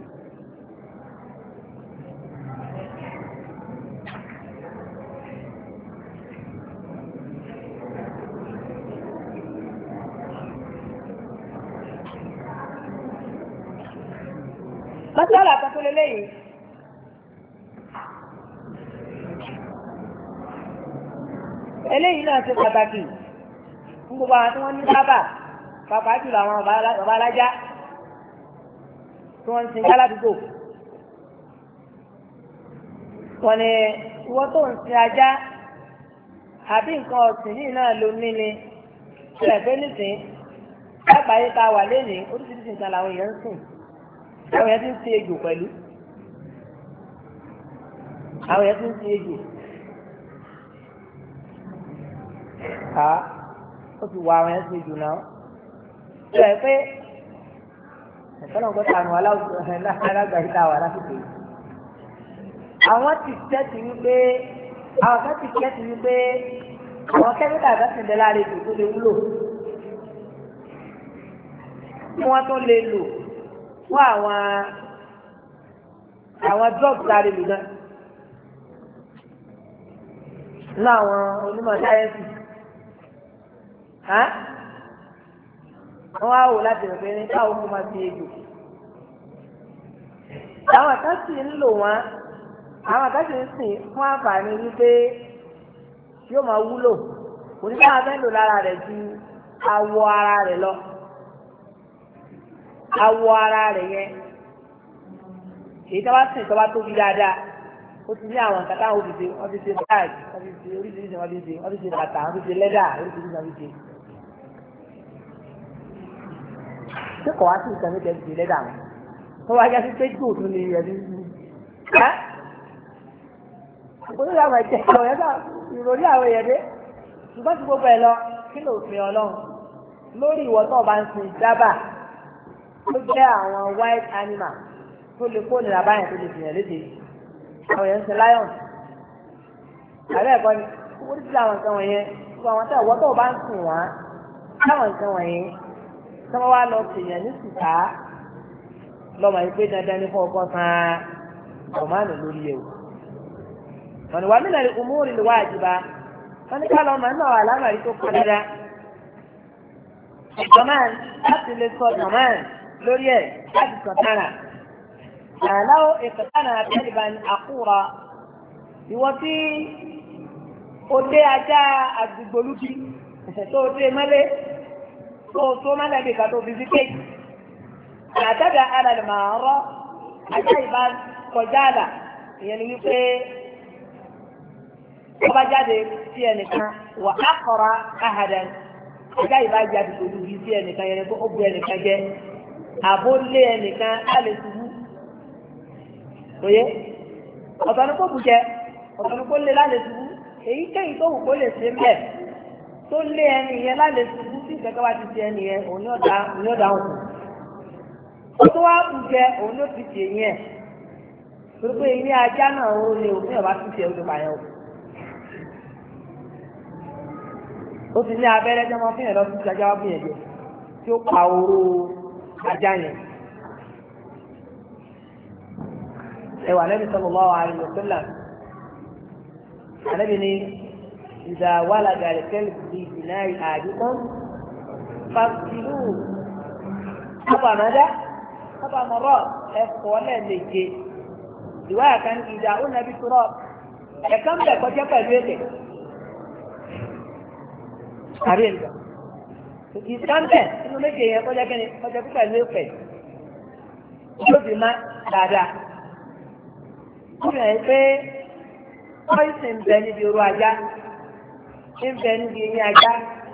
Mọ́sálà kan tó lélẹ́yìn. Eléyìí náà ṣe pàtàkì fún gbogbo àwọn tí wọ́n ní sábà pàápàá jùlọ àwọn ọba alájá tí wọ́n ń sin jáládùúgbò. Wọ́n ní ìwọ́n tó ń sin ajá àbí nǹkan ọ̀sìn yìí náà ló ní ni ṣẹlẹ̀ pé nísìn lágbàáyé ta wà lénìí oríṣiríṣi nǹkan làwọn èèyàn ń sìn. Àwọn èèyàn ti ń sin ejò pẹ̀lú. Àwọn èèyàn ti ń sin ejò. Ha ó ti wọ àwọn èèyàn sin ejò náà. Ṣé ẹ pé ẹ̀fọ́ náà gbọ́dọ̀ àwọn alágbàáyé tá a wà lásìkò yìí. Àwọn ti tẹ́tì wípé àwọn kan ti tẹ́tì wípé àwọn kẹ́míkà kan ti ń bẹ lára ejò tó lè wúlò. Tí wọ́n tó lè lò fún àwọn àwọn drugs lára ìlú náà ní àwọn onímọ̀ sáyẹ́ǹsì wọ́n á wò láti rẹ̀ pé ní káwọn kó máa fi ejò àwọn kan sì ń lò wọ́n àwọn kan sì ń sìn fún àǹfààní wípé yóò máa wúlò oníkàwọn fẹ́ lò lára rẹ̀ ju awọ ara rẹ̀ lọ. Awọ ara rẹ̀ yẹn èyí tó bá sìn tó bá tóbi dáadáa ó ti ní àwọn nǹkan táwọn òbí wọ́n fi ṣe báàgì wọ́n fi ṣe oríṣiríṣi wọ́n fi ṣe wọ́n fi ṣe bàtà wọ́n fi ṣe lẹ́dà oríṣiríṣi wọ́n fi ṣe. ṣé kò wá sí nǹkan méjì fi ṣe lẹ́dà wọn tó wá jẹ́ sí pé jù òtún ni ẹ̀rí ń ẹ́ àkóso àwọn ẹ̀jẹ̀ àwọn ẹ̀dá ìròrí àwọn èèyàn dé ṣùgbọ́n tí gbogbo ẹ̀ lọ kí ló fi ọlọ́run lórí ìwọ tó bá ń sin dábàá tó jẹ́ àwọn wild animal tó lè kó nira báyìí tó lè fìyàn léde àwọn èèyàn ń sin lion àbẹ́ ẹ̀kọ́ ni wọ́n ti àwọn nǹkan wọ̀nyẹn gbogbo àwọn tó ọ̀wọ́ tó bá ń sìn wọ́n láwọn nǹkan wọ̀nyẹn tí wọ́n wá lọ fìyàn ní sùtá lọ́mọ yìí pé dandan ní fún ọkọ san ọ̀mánù lórí ẹ̀ o. ọ̀nà wà mílẹ̀ umúrì lè wá àjùbá wọ́n ní ká lọ́mọ náà wà lámàrí tó kọ́ dáadáa. ìgbọ̀mán láti lè sọ ìgbọ̀mán lórí ẹ̀ láti sọ tánà. àláwọ̀ ìkọ̀tánà àtẹ́lẹ̀bà ní àkúrà ìwọ tí ó dé ajá àdìgbòlúkì tó dé mọ́lé tó tó mọ́lẹ̀ bí ká tó fi sí kéèkì. àtàdà alàlẹ̀ máa rọ́ ajá ìbá kọjá àlà ìyẹn ni wípé ọba jáde sí ẹnìkan wà á kọ̀ra áhàdàn ajá ìbá jáde pẹ̀lú bí sí ẹnìkan yẹn kó ó bu ẹnìkan jẹ àbó lé ẹnìkan á lè ṣubú òye ọ̀tọ̀ ni kó bu jẹ ọ̀tọ̀ ni kó lé lálẹ́ ṣubú èyíkéyìí tó wù kó lè ṣe mẹ́ tó lé ẹni yẹn lálẹ́ ṣubú tí ìkẹ́kẹ́ wá ti ṣe ẹni yẹn òun ni ó dáhùn ó tó wá bu jẹ òun ló ti ṣe yẹn torí pé ilé ajá náà ó lè òfin ọba ti ṣe ó ti pààyàn o. ó ti ní abẹ́rẹ́ jẹ́ wọ́n fi hàn lọ sí ajá wá fìyàn jẹ tí ó pa oró ajá yẹn. ẹwà Ànábì sallallahu alaihi wa sallam Ànábì ní idha walaga al-kalbu fi ina'i ahadikum fàkìlú kábàmọ́dá kábàmọ́rọ́ ẹ̀fọ́ lẹ́ẹ̀méje ìwáyà kan ìdá ó nàbí turọ́ ẹ̀ka ń bẹ̀ kọjá pẹ̀lú èdè. àrí ẹ̀dá ìsàmbẹ̀ inú méje yẹn kọjá kẹ́ni kọjá pẹ̀lú èpè yóò fi má dáadáa ó fi hàn pé pọ́ìsì ń bẹ níbi orú ajá ń bẹ níbi eyín ajá.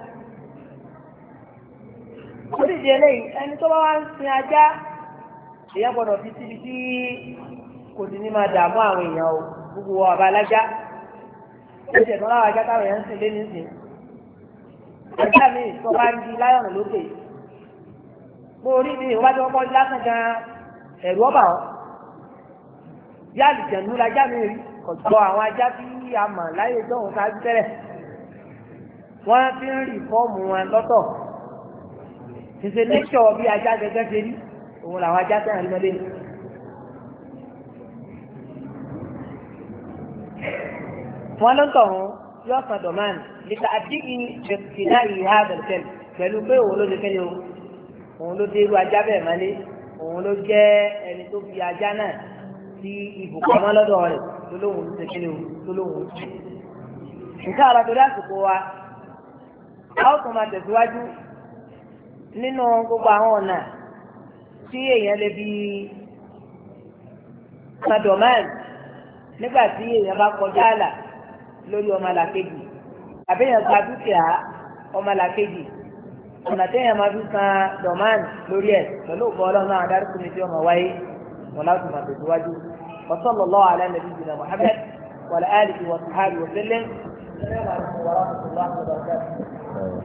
ó sì di eléyìí ẹni tó bá wá ń sin ajá èèyàn gbọ́dọ̀ fi síbi tí kò sí ní máa dààmú àwọn èèyàn o gbogbo ọba alájá ẹsẹ̀ tó láwọn ajá táwọn èèyàn ń sìn lé nísìn ajá mi tó bá ń di láyọ̀nù lókè mo rí mi ìwádìí wọn kọ́ lásán gan ẹ̀rù ọba ọ bí àlùjẹ̀nu lajá mi rí ọ̀dọ́ àwọn ajá tí a mọ̀ láyé tóun ká tẹ́lẹ̀ wọ́n fi ń rí fọ́ọ̀mù wọn lọ́tọ̀ ṣiṣẹ́ lẹ́kṣọ̀ bí ajá gẹ́gẹ́ ṣe rí òun làwọn ajá tẹ̀yàn lọ́lé. wọ́n ló ń tọ̀ wọ́n yóò san dọ̀mán níta àdígì ìṣẹ̀lá ìhà àbẹ̀tẹ̀lẹ̀ pẹ̀lú pé òun ló ṣe kẹ́lẹ́ o òun ló dé irú ajá bẹ́ẹ̀ mọ́lé òun ló jẹ́ ẹni tó fi ajá náà sí ibùkọ́mọ́ lọ́dọ̀ rẹ̀ tó lóun ṣe kẹ́lẹ́ o tó lóun ṣe. nǹkan àrà tó dásìkò wa a ó tún máa tẹ̀síwájú nínú gbogbo àwọn ọ̀nà tí èèyàn lè fi san dọ̀mán nígbà tí èèyàn bá kọjá àlà lórí ọmọlàkejì àbẹ́yàn gba dúkìá ọmọlàkejì ọ̀nà téèyàn máa fi san dọ̀mán lórí ẹ̀ pẹ̀lú òkú ọlọ́run náà adarí ní tí ọmọ wáyé wọn láti máa tẹ̀síwájú wa sallallahu ala nabiyyina Muhammad wa ala alihi wa sahbihi wa sallam.